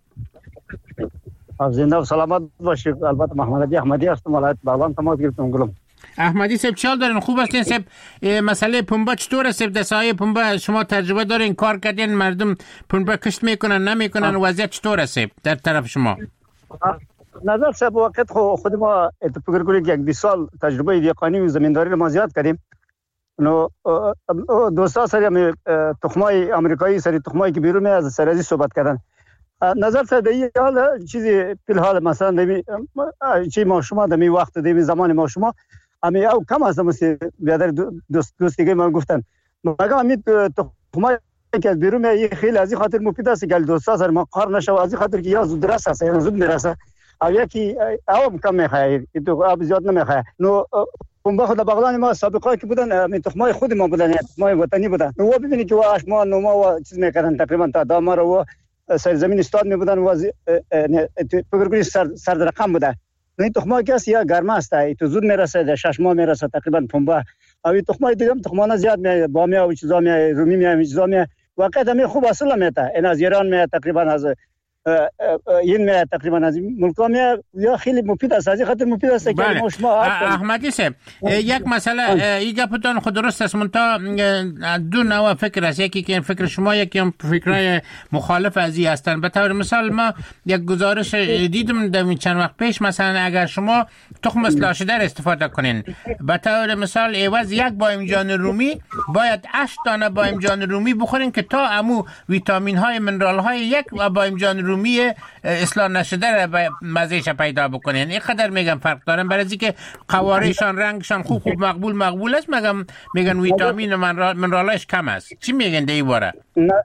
زنده و سلامت باشید. البته محمد احمدی هستم، ولایت بغلان تماس گرفتم. گلم احمدی صاحب چال دارین؟ خوب هستین صاحب؟ مسئله پنبه چطور است؟ در سایه پنبه شما تجربه دارین، کار کردین، مردم پنبه کشت میکنن نمیکنن، وضعیت چطور است در طرف شما؟ نظر صاحب وقت خود ما فکر کنید یک 20 سال تجربه دیقانی و زمینداری رو ما زیاد کردیم. نو دوستا سری تخمای آمریکایی سری تخمایی که بیرون از سرازی صحبت کردن. نظر صاحب این حال چیزی فی الحال مثلا دمی چی ما شما دمی وقت دمی زمان ما شما امی او کم است مثل بیادر دوستیگه من گفتن مگه امی تخمای که بیرون این خیلی از این خاطر مفید است که دوستا سر ما قهر نشه، از این خاطر که یا زود رسه یا زود میرسه او یکی او کم میخواد تو آب زیاد نمیخواد. نو پنبه خود بغلان ما سابقه که بودن می تخمای خود ما بودن، تخمای وطنی بودن. نو ببینید که واش ما نو ما چیز میکردن تقریبا تا دامار و سرزمین استاد می بودن و فکر کنید سر رقم بوده. این تخمه که است یا گرمه است، تو زود میرسه، در 6 ماه میرسه تقریبا پنبه. او تخمه دیگه تخمانه زیاد می بامیا و چیزا می رومی می چیزا می واقعا می خوب اصلا میته. این از ایران می تقریبا از این می تقریبا از ملکا می یا خیلی مفید است. از این خاطر مفید است که ما شما احمدی صاحب یک مسئله این گپتان خود درست است، منتها دو نوع فکر است. یکی که فکر شما، یکی هم فکرای مخالف از این هستن. به طور مثال ما یک گزارش دیدم در چند وقت پیش، مثلا اگر شما تخم اصلاح شده استفاده کنین، به طور مثال عوض یک بایمجان رومی باید 8 دانه بایمجان رومی بخورین که تا امو ویتامین های منرال های یک بایمجان رومی اصلاح نشده را مزهش پیدا بکنین. اینقدر میگم فرق دارن، برای اینکه قوارهشان رنگشان خوب مقبول است، میگن ویتامین و منرالش کم است. چی میگن در این باره؟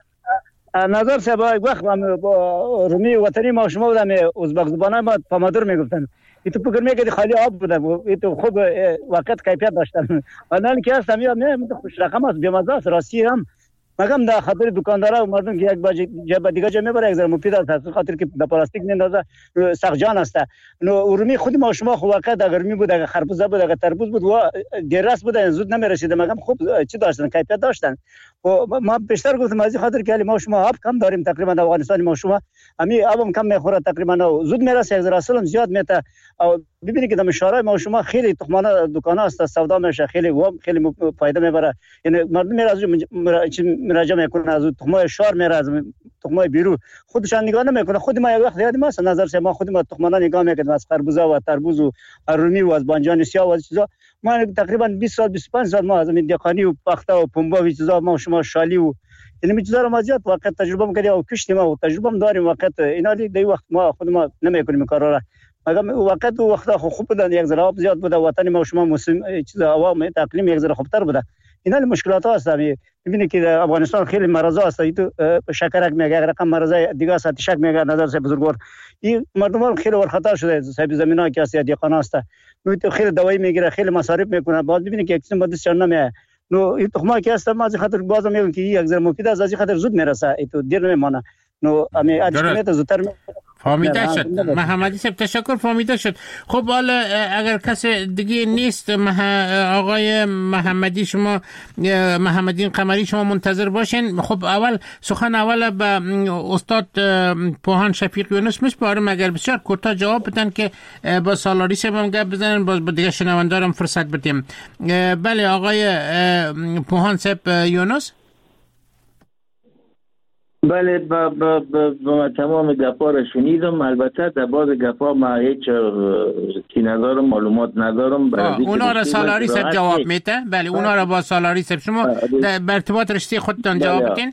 نظر صاحب وقت با رومی وطنی ما شما بودم ازبک زبانه ما پامادور میگفتن. تو فکر میگه خالی آب بوده، تو خوب وقت کیفیت داشتن. الان که هست همین خوش رقم است، بیمزه است، راستی هم مگم در خاطر دکاندارا و مردم که یک جبه دیگه جا میبره یک ذره مفید است، خاطر که در پلاستیک میندازه سقجان است. نو ارومی خود ما شما خو واقعا در گرمی بود، اگه خربوزه بود، اگه تربوز بود و دیرس بود زود نمیرسید. مگم خوب چی داشتن، کیفیت داشتن. و ما بیشتر گفتم از خاطر که ما شما آب کم داریم تقریبا در افغانستان. ما شما همین آبم کم میخوره تقریبا، زود میرسه، یک ذره اصلا زیاد میته. او ببینید که در شهرهای ما شما خیلی تخمانه دکانا است، سودا میشه، خیلی خیلی فایده میبره. یعنی مردم میره از مراجعه میکنه، از تخمای شهر میره، از تخمای بیرون خودشان نگاه نمیکنه. خود ما یک وقت یاد ما نظر سه ما خود ما تخمانا نگاه میکنیم، از خربوزه و تربوز و رومی و از بانجان سیاه و از چیزا. ما تقریبا 20 سال 25 سال ما از دیقانی و پخته و پنبه و چیزا ما شما شالی و یعنی چیزا رو ما زیاد واقعا تجربه می‌کردیم و کشتیم و تجربه هم داریم. واقعا اینا دی وقت ما خود ما نمیکنیم کارا را. مگم وقت خوب بودن، یک ذره آب زیاد بوده، وطن ما شما موسم چیزا هوا اقلیم یک ذره خوبتر بوده. اینا مشکلات هست. می‌بینید که افغانستان خیلی مرضا است. تو شکرک میگه، رقم مرضای دیگه است، تشک میگه. نظر سه بزرگوار این مردم خیلی ورخطا شده، صاحب زمینا که است یا دیقان است، تو خیلی دوائی میگیره، خیلی مصارف میکنه. بعد ببینید که اکسیم بعد چند نمیه. نو این تخمه که است ما از خاطر بازم میگم که یک ذره مفید است، از خاطر زود میرسه، تو دیر نمیمونه. نو امی ادیشنیت زودتر فهمیده شد. محمدی صاحب تشکر، فهمیده شد. خب حالا اگر کسی دیگه نیست آقای محمدی، شما محمدین قمری شما منتظر باشین. خب سخن اول به استاد پوهان شفیق یونس میسپارم، اگر بسیار کوتاه جواب بدن که با سالاری صاحب هم گپ بزنن، باز با دیگه شنوندارم فرصت بدیم. بله آقای پوهان صاحب یونس. بله با تمام گپا را شنیدم. البته در بعض گپا ما هیچ چی ندارم، معلومات ندارم. اونا را سالاری صاحب جواب میده. بله اونا را با سالاری صاحب شما به ارتباط رشته خودتان جواب بدین.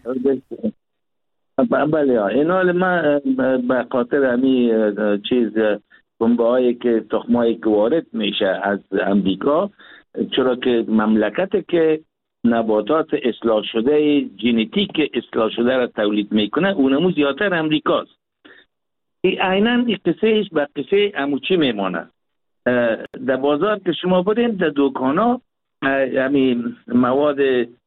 بله اینا ما به خاطر همی چیز بمبایی که تخمایی که وارد میشه از امریکا، چرا که مملکت که نباتات اصلاح شده، ژنتیک اصلاح شده را تولید میکنه، اونمو زیادتر امریکاست. عیناً قصهش به قصه اموچی میمانه. در بازار که شما برین، در دکانا همین مواد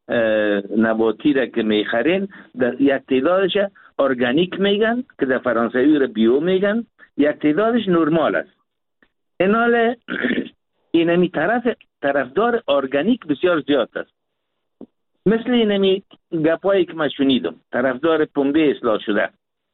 نباتی را که میخرین، در یک تعدادش ارگانیک میگن که در فرانسوی را بیو میگن، یک تعدادش نرمال است. اینال اینمی طرفدار ارگانیک بسیار زیاد است. مثل اینمی گپایی که ما شنیدم، طرفدار پنبه اصلاح شده.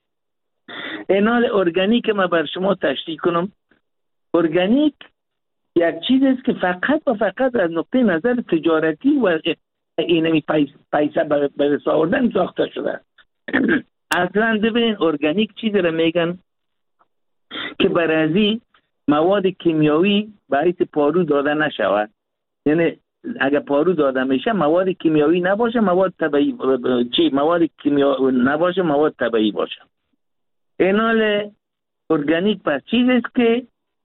اینال ارگانیک ما بر شما تشریح کنم. ارگانیک یک چیز است که فقط و فقط از نقطه نظر تجارتی و اینمی پیسه به آوردن ساخته شده. اصلا ببین ارگانیک چیزی را میگن که برازی مواد کیمیایی برای پارو داده نشود. یعنی اگر پارو داده میشه مواد کیمیایی نباشه، مواد طبیعی مواد کیمیایی نباشه، مواد طبیعی باشه. اینال ارگانیک پس چیزی است که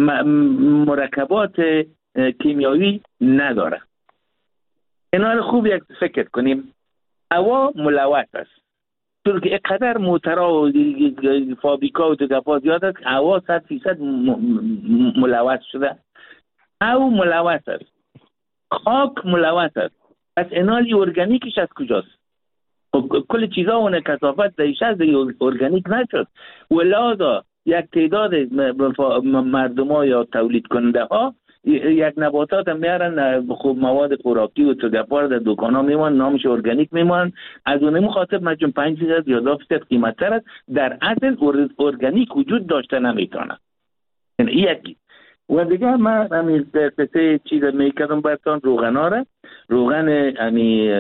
مرکبات کیمیایی نداره. اینال خوب یک فکر کنیم. هوا ملوث است، چون که اقدر موترها و فابریکا و دگفا زیاد است، هوا 100% ملوث شده. او ملوث است، خاک ملوث است. پس اینال ارگانیکش از کجاست؟ کل چیزا اون کثافت دیش از ارگانیک نشد. ولذا یک تعداد مردم ها یا تولید کننده ها یک نباتات هم میارن، خوب مواد خوراکی و تگپار در دکان ها میمان، نامش ارگانیک میمان. از اونه مخاطب مجموع 5% یا 10% قیمت تر است. در اصل ارگانیک وجود داشته نمیتونه. یعنی یکی و دیگه من همین قصه چیز میکردم براتون، روغنا را، روغن همی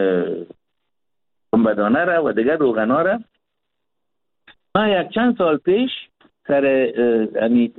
بدانه را و دیگه روغنا را ما یک چند سال پیش سر همی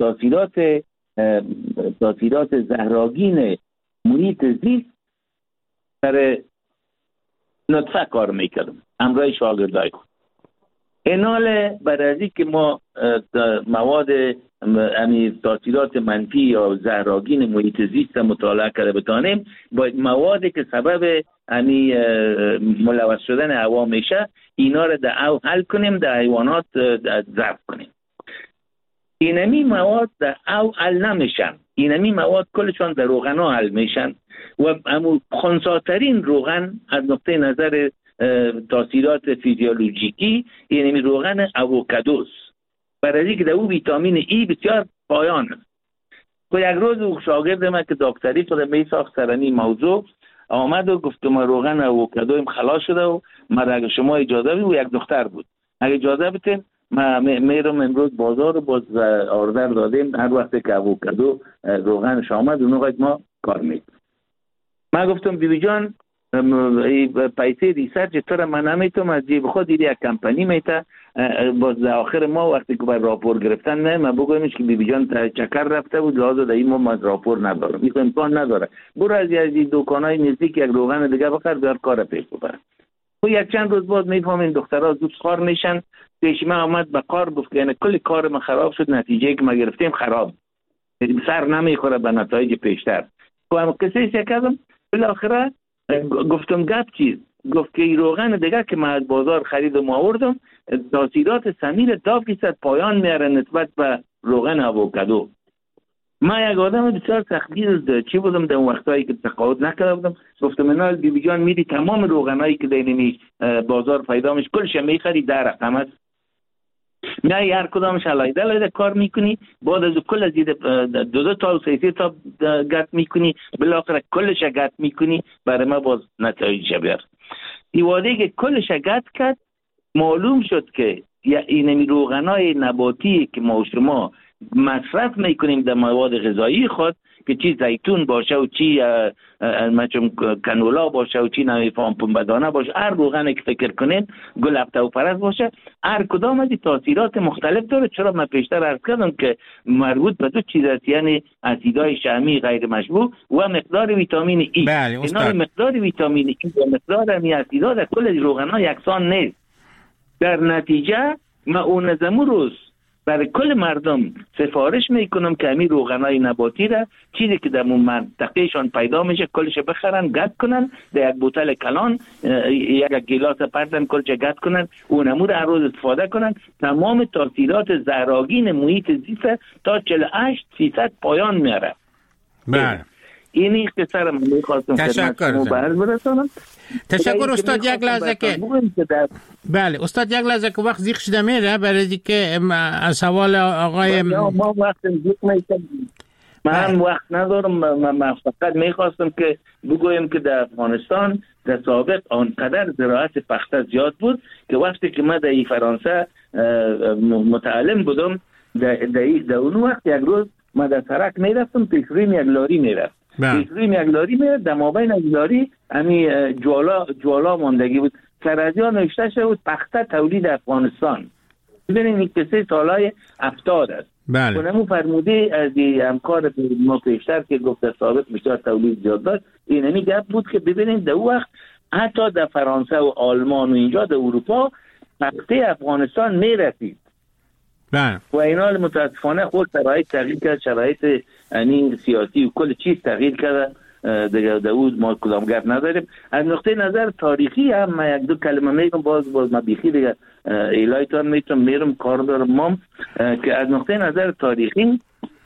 تاثیرات زهرآگین محیط زیست سر نطفه کار میکردم همراه شاگردای خود. اینال برای که ما مواد تاثیرات منفی یا زهرآگین محیط زیست مطالعه کرده بتانیم، باید موادی که سبب ملوث شدن هوا میشه اینا رو در او حل کنیم، در حیوانات ضبط کنیم. اینمی مواد در او حل نمیشن، اینمی مواد کلشان در روغن ها حل میشن و خنثی‌ترین روغن از نقطه نظر تاثیرات فیزیولوژیکی، یعنی روغن اووکادوس، برای اینکه در او ویتامین ای بسیار پایان است. که یک روز شاگرد من که دکتری خود میساخت سرانی موضوع آمد و گفت ما روغن اووکادویم خلاص شده و ما اگه شما اجازه بدید، و یک دختر بود، اگه اجازه بدید ما میرم امروز بازار باز آردر دادیم، هر وقت که اووکادو روغنش آمد اون وقت ما کار میکنیم. ما گفتم بیبی جان پیسه ریسرچ چطور من نمیتونم از جیب خود دیدی یک کمپانی میته باز آخر ما وقتی که بر راپور گرفتن نه ما بگویمش که بیبی جان چکر رفته بود لازم در این ما راپور ندارم، این امکان نداره، برو از یک دکانای نزدیک یک روغن دیگه بخر بیار کار پیش ببر. و یک چند روز بعد میفهمین دخترها زود خار میشن. پیش من آمد به کار گفت یعنی کل کار ما خراب شد، نتیجه که ما گرفتیم خراب، سر نمیخوره به نتایج پیشتر. و هم قصه کردم بالاخره گفتم گپ چیز؟ گفت که روغن دیگه که من از بازار خریدم و آوردم تاثیرات سمیر 10% پایان میاره نسبت به روغن اووکادو. من یک آدم بسیار سختگیر چی بودم در وقتایی که تقاعد نکرده بودم، گفتم اینا بیبی جان میری تمام روغنایی که در بازار پیدا میشه کلش میخری در رقم است، نه هر کدامش علایده کار میکنی، بعد از کل از دو تا و سه تا گت میکنی، بالاخره کلش گت میکنی، برای ما باز نتایج بیار. دیواده که کلش گت کرد معلوم شد که این روغنای نباتی که ما شما مصرف میکنیم در مواد غذایی خود که چی زیتون باشه و چی کنولا باشه و چی نمیفهم پنبه‌دانه باشه، هر روغنی که فکر کنین گل هفته و پرست باشه، هر کدام از تاثیرات مختلف داره. چرا من پیشتر عرض کردم که مربوط به دو چیز است، یعنی اسیدهای شحمی غیر مشبوع و مقدار ویتامین ای. اینا مقدار ویتامین ای و مقدار اسیدها در کل روغن‌ها یکسان نیست. در نتیجه ما اون روز برای کل مردم سفارش میکنم که همین روغنای نباتی را چیزی که در منطقهشان پیدا میشه کلش بخرن، گت کنن، در یک بوتل کلان یک گیلاس پرتن کلش گت کنن، اونمو را هر روز استفاده کنن. تمام تاثیرات زهرآگین محیط زیست تا 48% پایان میاره. بله اینی قصه را من میخواستم خدمت شما برسونم. تشکر استاد. یک لحظه که بله استاد یک لحظه که وقت زیخ شده میره برای اینکه از سوال آقای ما وقت زیخ میشه من وقت ندارم. من فقط میخواستم که بگویم که در افغانستان در سابق آنقدر زراعت پخته زیاد بود که وقتی که من در فرانسه متعلم بودم در اون وقت یک روز من در سرک میرفتم پیشرویم یک لاری میرفت پیشرویم یک لاری میرفت در مابین از لاری همی جوالا ماندگی بود، سر از یا نوشته شده بود پخته تولید افغانستان. ببینید این قصه سالهای 70 است. بله. اونمو فرموده از همکار ما پیشتر که گفت سابق بیشتر تولید زیاد داشت، این همی گپ بود که ببینید در وقت حتی در فرانسه و آلمان و اینجا در اروپا پخته افغانستان میرسید. بله. و اینا متاسفانه خود شرایط تغییر کرد، شرایط سیاسی و کل چیز تغییر کرد. در اون ما کدام گپ نداریم. از نقطه نظر تاریخی هم من یک دو کلمه میگم، باز ما بیخی دیگه ایلایتان میرم کار دارم مام که از نقطه نظر تاریخی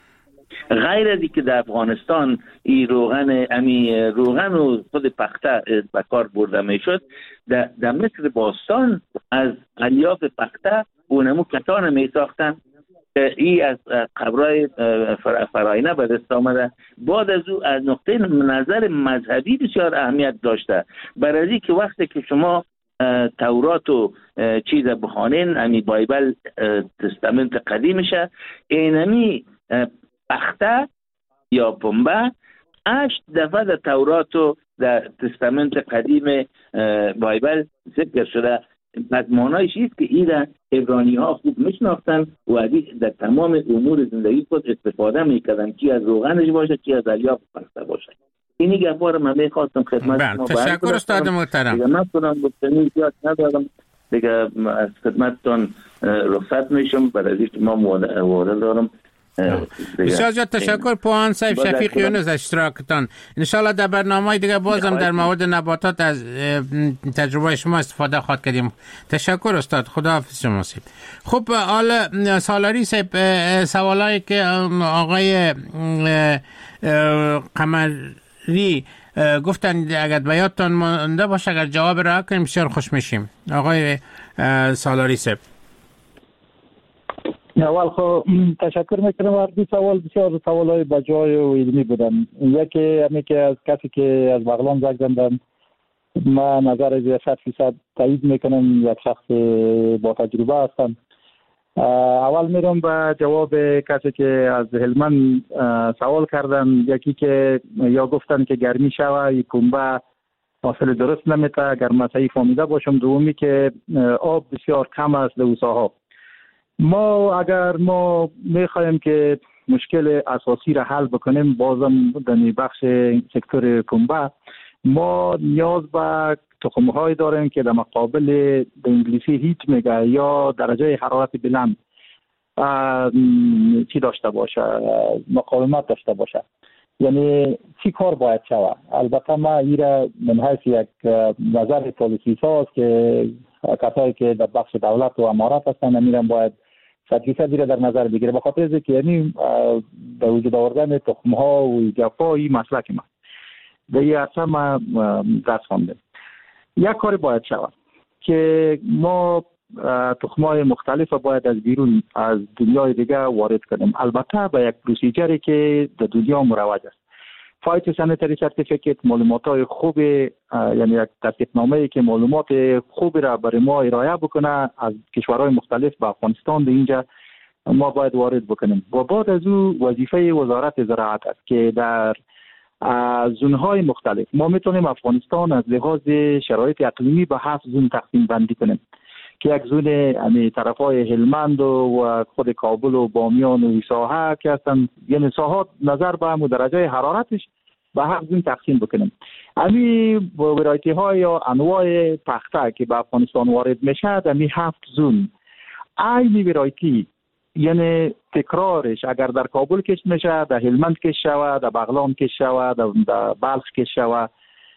غیر از که در افغانستان این روغن و خود پخته به کار برده میشد، در مصر باستان از الیاف پخته اونمو کتان می ساختن. ای از قبرای فراینه به دست آمده. بعد از او از نقطه نظر مذهبی بسیار اهمیت داشته، برای اینکه وقتی که شما تورات و چیز بخوانین، امی بایبل تستامنت قدیمشه، اینمی پخته یا پنبه 8 دفعه در تورات و در تستامنت قدیم بایبل ذکر شده. پس معنایش است که این عبرانی ها خوب میشناختن و در تمام امور زندگی خود استفاده میکردن، چی از روغنش باشه چی از الیاف پخته باشه. اینی گفار من میخواستم خدمت شما. تشکر استاد محترم. دیگه من خودم گفتنی زیاد ندارم دیگه، از خدمتتون رخصت میشم برای اینکه ما مورد دارم. بسیار زیاد تشکر پوان سیف شفیق یونس اشتراکتان. انشالله در برنامه دیگه بازم در مورد نباتات از تجربه شما استفاده خواهد کردیم. تشکر استاد، خداحافظ شما سیب. خب حالا سالاری سیب سوالایی که آقای قمری گفتند اگر بیاتون مانده باشه اگر جواب را کنیم بسیار خوش میشیم. آقای سالاری صاحب. اول خب تشکر میکنم. هر سوال بسیار سوالای بجای و علمی بودن. یکی همی که از کسی که از بغلان زنگ زدن، من نظر از 100% تایید میکنم، یک شخص با تجربه هستم. اول میرم به جواب کسی که از هلمند سوال کردن. یکی که یا گفتن که گرمی شوه پنبه حاصل درست نمیته، اگر من صحیح فهمیده باشم. دومی که آب بسیار کم است در ساحه. اگر ما میخوایم که مشکل اساسی را حل بکنیم، بازم در بخش سکتور پنبه ما نیاز به تخم‌های داریم که در مقابل در انگلیسی هیت میگه یا درجه حرارت بلند چی داشته باشه، مقاومت داشته باشه. یعنی چی کار باید شود؟ البته ما ایره من حیث یک نظر پالیسی ساز که کسایی که در بخش دولت و امارات هستن میرن باید 100% در نظر بگیره، به خاطر اینکه یعنی به وجود آوردن تخم‌ها و گپ‌ها این مسلک ما در این عرصه ما دست خواندیم. یک کاری باید شود که ما تخم‌های مختلف باید از بیرون از دنیای دیگه وارد کنیم، البته به یک پروسیجری که در دنیا مروج است. فایتوسانیتری سرتیفیکیت معلومات‌های خوب، یعنی یک تصدیقنامه‌ای که معلومات خوب را برای ما ارائه بکنه از کشورهای مختلف به افغانستان در اینجا ما باید وارد بکنیم. و بعد از او وظیفه وزارت زراعت است که در زون‌های مختلف ما میتونیم افغانستان از لحاظ شرایط اقلیمی به 7 زون تقسیم بندی کنیم که یک زون یعنی طرفای هلمند و خود کابل و بامیان و ساحه که هستن، یعنی ساحه نظر به هم درجه حرارتش به 7 زون تقسیم بکنیم. امی ورایتی های یا انواع پخته که به افغانستان وارد میشه در می 7 زون عین ورایتی، یعنی تکرارش اگر در کابل کشت میشه، در هلمند کشت شود، در بغلان کشت شود، در بلخ کشت شود،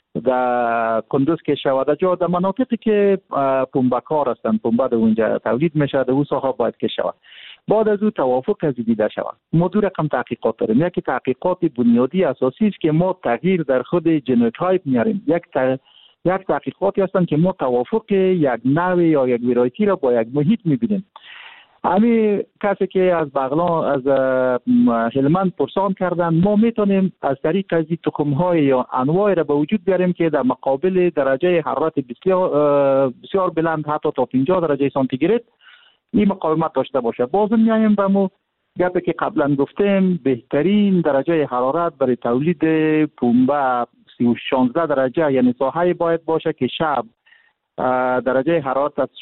در کندوز کشت شود، در مناطقی که پنبه کار هستند، پنبه در اونجا تولید میشه، در اون ساحه باید کشت شود. بعد از او توافق از دیده شود. ما دو رقم تحقیقات داریم. یکی تحقیقات بنیادی اساسی است که ما تغییر در خود ژنوتایپ میاریم. یک تحقیقاتی هستند که ما توافق یک نوع یا یک ورایتی را با یک محیط میبینیم. همین کسی که از بغلان از هلمند پرسان کردن، ما میتونیم از طریق از تخم‌های یا انواع را به وجود بیاریم که در مقابل درجه حرارت بسیار بلند حتی تا 50 درجه سانتیگراد این مقاومت داشته باشه. بازم میایم به مو گپی که قبلا گفتیم، بهترین درجه حرارت برای تولید پنبه 16 درجه یعنی ساحه باید باشه که شب درجه حرارت از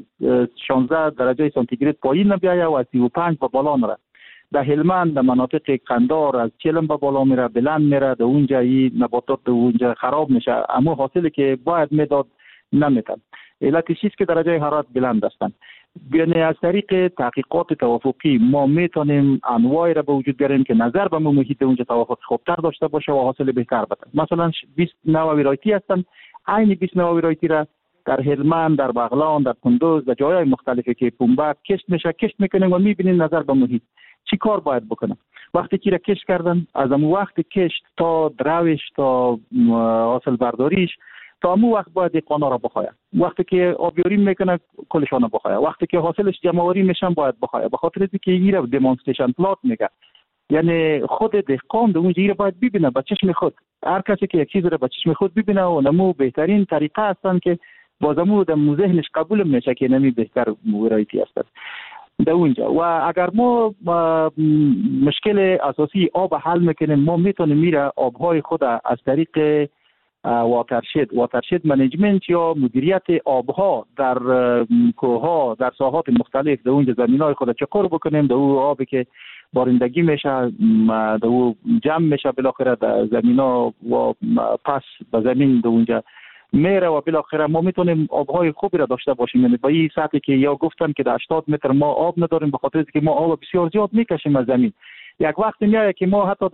16 درجه سانتیگراد پایین نبیایه و از 35 به بالا نره. در هلمند در مناطق قندار از 40 به بالا میره، بلند میره، در اونجا این نباتات در اونجا خراب میشه، اما حاصلی که باید میداد نمیتن. علتش چیست که درجه حرارت بلند هستن. یعنی از طریق تحقیقات توافقی ما میتونیم انواعی را به وجود بیاریم که نظر به محیط اونجا توافق خوبتر داشته باشه و حاصل بهتر بده. مثلا 20 نوع ورایتی هستن، عین 20 نوع ورایتی را در هلمند، در بغلان، در کندوز، در جاهای مختلفی که پنبه کشت میشه کشت میکنیم و میبینیم نظر به محیط چی کار باید بکنم. وقتی که را کشت کردن از اون وقت کشت تا دروش تا حاصل برداریش تا اون وقت باید دیقانا را بخواه. وقتی که آبیاری میکنه کلشان را بخواه، وقتی که حاصلش جمع‌آوری میشن باید بخواه. به خاطر اینکه این را دمونستریشن پلات میگه، یعنی خود دهقان در اونجا را باید ببینه به چشم خود. هر کسی که یک چیز را به چشم خود ببینه و نمو بهترین طریقه هستن که بازمو در ذهنش قبول میشه که نمی بهتر ورایتی هست در اونجا. و اگر ما مشکل اساسی آب حل میکنیم، ما میتونیم میره آبهای خود از طریق واترشد منیجمنت یا مدیریت آبها در کوهها در ساحات مختلف در اونجا زمینای خود چکار بکنیم، در اون آبی که بارندگی میشه در اون جمع میشه بالاخره در زمینا و پس به زمین در اونجا میره و بالاخره ما میتونیم آبهای خوبی را داشته باشیم. یعنی با این سطحی که یا گفتن که در 80 متر ما آب نداریم به خاطر اینکه ما آب بسیار زیاد میکشیم از زمین. یک وقت میاد که ما حتی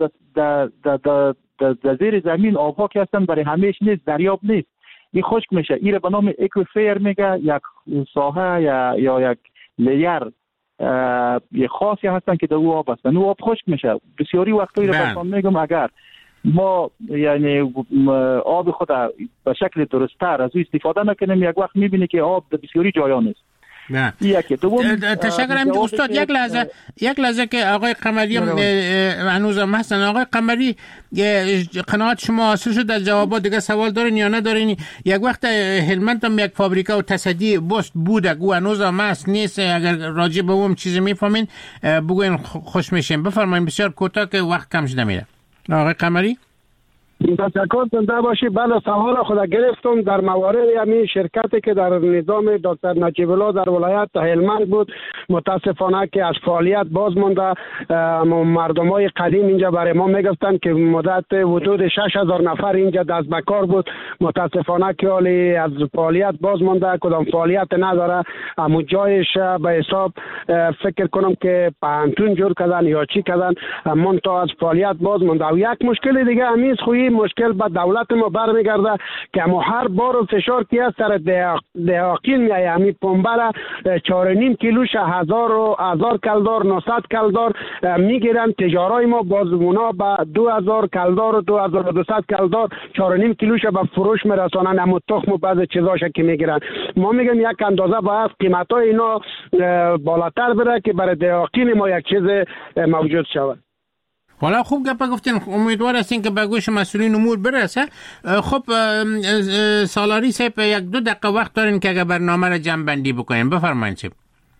در زیر زمین آبها که هستن برای همیشه نیست، دریاب نیست، این خشک میشه. این را به نام اکویفر میگه، یک ساحه یا یک لیر یه خاصی هستن که در او آب هستن، او آب خشک میشه. بسیاری وقتایی را بسان میگم اگر ما یعنی آب خود به شکل درست‌تر از او استفاده نکنیم، یک وقت می‌بینی که آب در بسیاری جایان است. نه تشکرم استاد. یک لحظه که آقای قمری هنوز هم هستن. آقای قمری، قناعت شما حاصل شد از جوابات؟ دیگه سوال دارین یا ندارین؟ یک وقت هلمند هم یک فابریکه و تصدی بست بوده، گو هنوز هم هست نیست؟ اگر راجع به اون چیزی میفهمین بگوین، خوش میشیم. بفرمایید، بسیار کوتاه که وقت کم شده میره. آقای قمری. تشکر زنده باشی. بله، سوال خود گرفتم در موارد همین شرکتی که در نظام دکتر نجیب الله در ولایت هلمند بود، متاسفانه که از فعالیت باز مانده. مردمای قدیم اینجا برای ما میگفتن که مدت حدود 6000 نفر اینجا دست به کار بود. متاسفانه که حالی از فعالیت باز مانده، کدام فعالیت نداره. اما جایش به حساب فکر کنم که پانتون جور کردن یا چی کردن، منتها از فعالیت باز مانده. و یک مشکل دیگه همیز خویی مشکل به دولت ما برمیگرده که ما هر بار فشار که از سر دهاقین میایه، همی پنبه را 4.5 کیلوش 1000 کلدار 900 کلدار میگیرن. تجارای ما بازمونا به 2000 کلدار و 2200 کلدار 4.5 کیلوش به فروش میرسانن. اما تخم و بعض چیزاش که میگیرن، ما میگم یک اندازه باید قیمتای اینا بالاتر بره که برای دهاقین ما یک چیز موجود شود. حالا خوب گپ گفتین، امیدوار هستین که به گوش مسئولین امور برسه. خب سالاری صاحب، 1-2 دقیقه وقت دارین که اگر برنامه را جمع بندی بکنین. بفرمایید صاحب.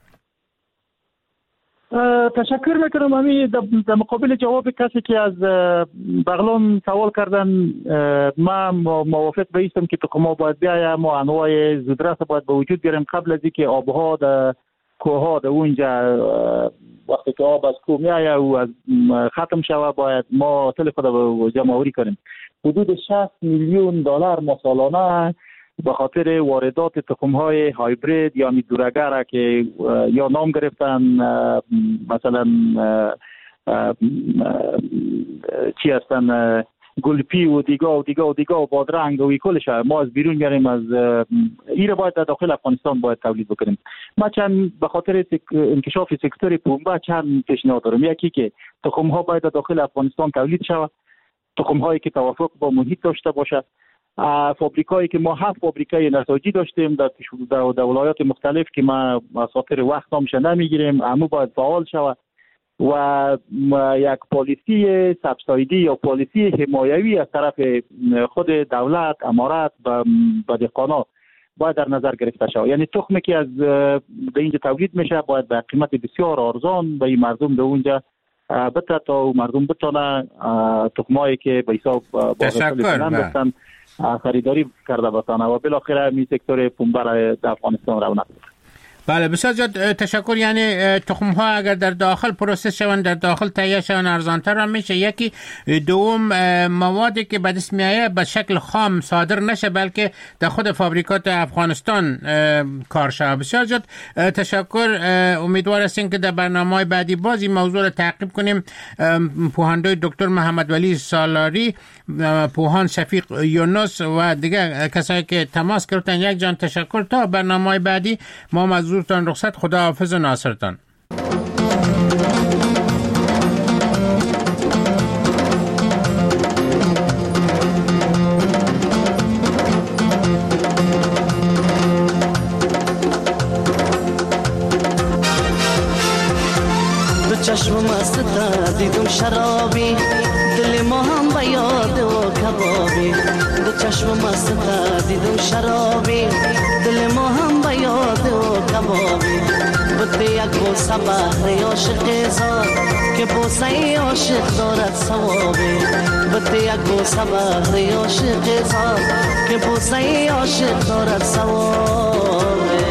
تشکر میکنم. همین در مقابل جواب کسی که از بغلان سوال کردن، من موافق بیستم که تخم‌ها باید بیاید. ما انواع زودرس باید به وجود بیاریم قبل از اینکه آبها در کوه‌ها در اونجا وقتی که آب از کوه میآید و از ختم شود، باید ما تل خود به جمع آوری کنیم. حدود 60 میلیون دلار ما سالانه به خاطر واردات تخم‌های هایبرید یا میدورگر که یا نام گرفتن، مثلا چی هستن، گلپی و دیگه و بادرنگ و کلش ما از بیرون گریم، از ایره باید در داخل افغانستان باید تولید بکنیم. ما چند به خاطر انکشاف سکتور پنبه چند پیشنهاد دارم. یکی که تخم‌ها باید در داخل افغانستان تولید شود، تخم‌هایی که توافق با محیط داشته باشه. فابریکایی که ما 7 فابریکای نساجی داشتیم در ولایات مختلف که ما از خاطر وقت نامش نمیگیریم، اما باید فعال شود. و یک پالیسی سبسایدی یا پالیسی حمایوی از طرف خود دولت، امارات و دهقانا باید در نظر گرفته شود. یعنی تخمی که از به اینجا تولید میشه باید به قیمت بسیار ارزان به مردم در اونجا بده تا مردم بتونه تخمایی که به حساب باید خریداری کرده باشند و بالاخره می سکتور پنبه در افغانستان رونق بده. بله، بسیار زیاد تشکر. یعنی تخم ها اگر در داخل پروسس شوند، در داخل تهیه شوند، ارزانتر هم میشه. یکی. دوم، موادی که به دست میآید به شکل خام صادر نشه، بلکه در خود فابریکات افغانستان کار شود. بسیار زیاد تشکر. امیدوار هستیم که در برنامه‌های بعدی باز این موضوع را تعقیب کنیم. پوهاندوی دکتر محمد ولی سالاری، پوهان شفیق یونس و دیگر کسایی که تماس گرفتن، یک جان تشکر. تا برنامه‌های بعدی ما مزورتان رخصت. خدا حافظ و ناصرتان. دو چشم مست دیدم شرابی، دل ما هم به یاد و کبابی. دو چشم مست دیدم شرابی، دل ما هم به یاد و کبابی. بده یک بوسه بهر عاشق زاد که بوسه عاشق دارد ثوابی. بده یک بوسه بهر عاشق زاد که بوسه عاشق دارد ثوابی.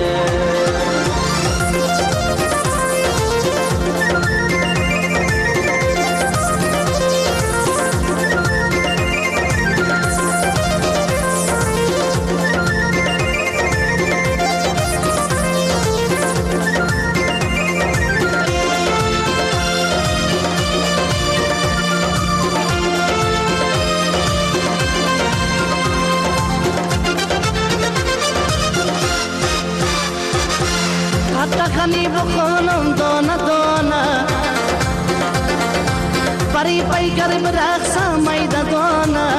خانی بخونم دانه دانه، برای پری پیکر برقصم میدادانه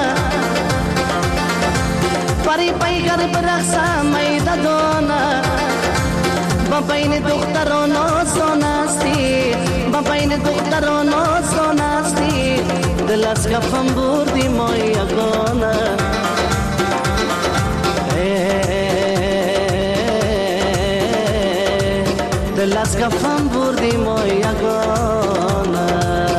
پری پیکر برقصم میدادانه با بین دختران آسان استی با بین دختران آسان استی دل از کفم بردی ما یگانه دل از کفم بردی ما یگانه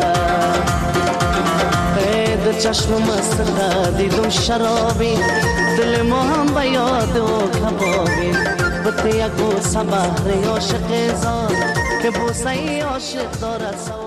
دل چشم مست دیدم شرابی دل ما هم به یاد و کبابی بطه یک بوسه بحر عاشق زار که بوسه عاشق دارد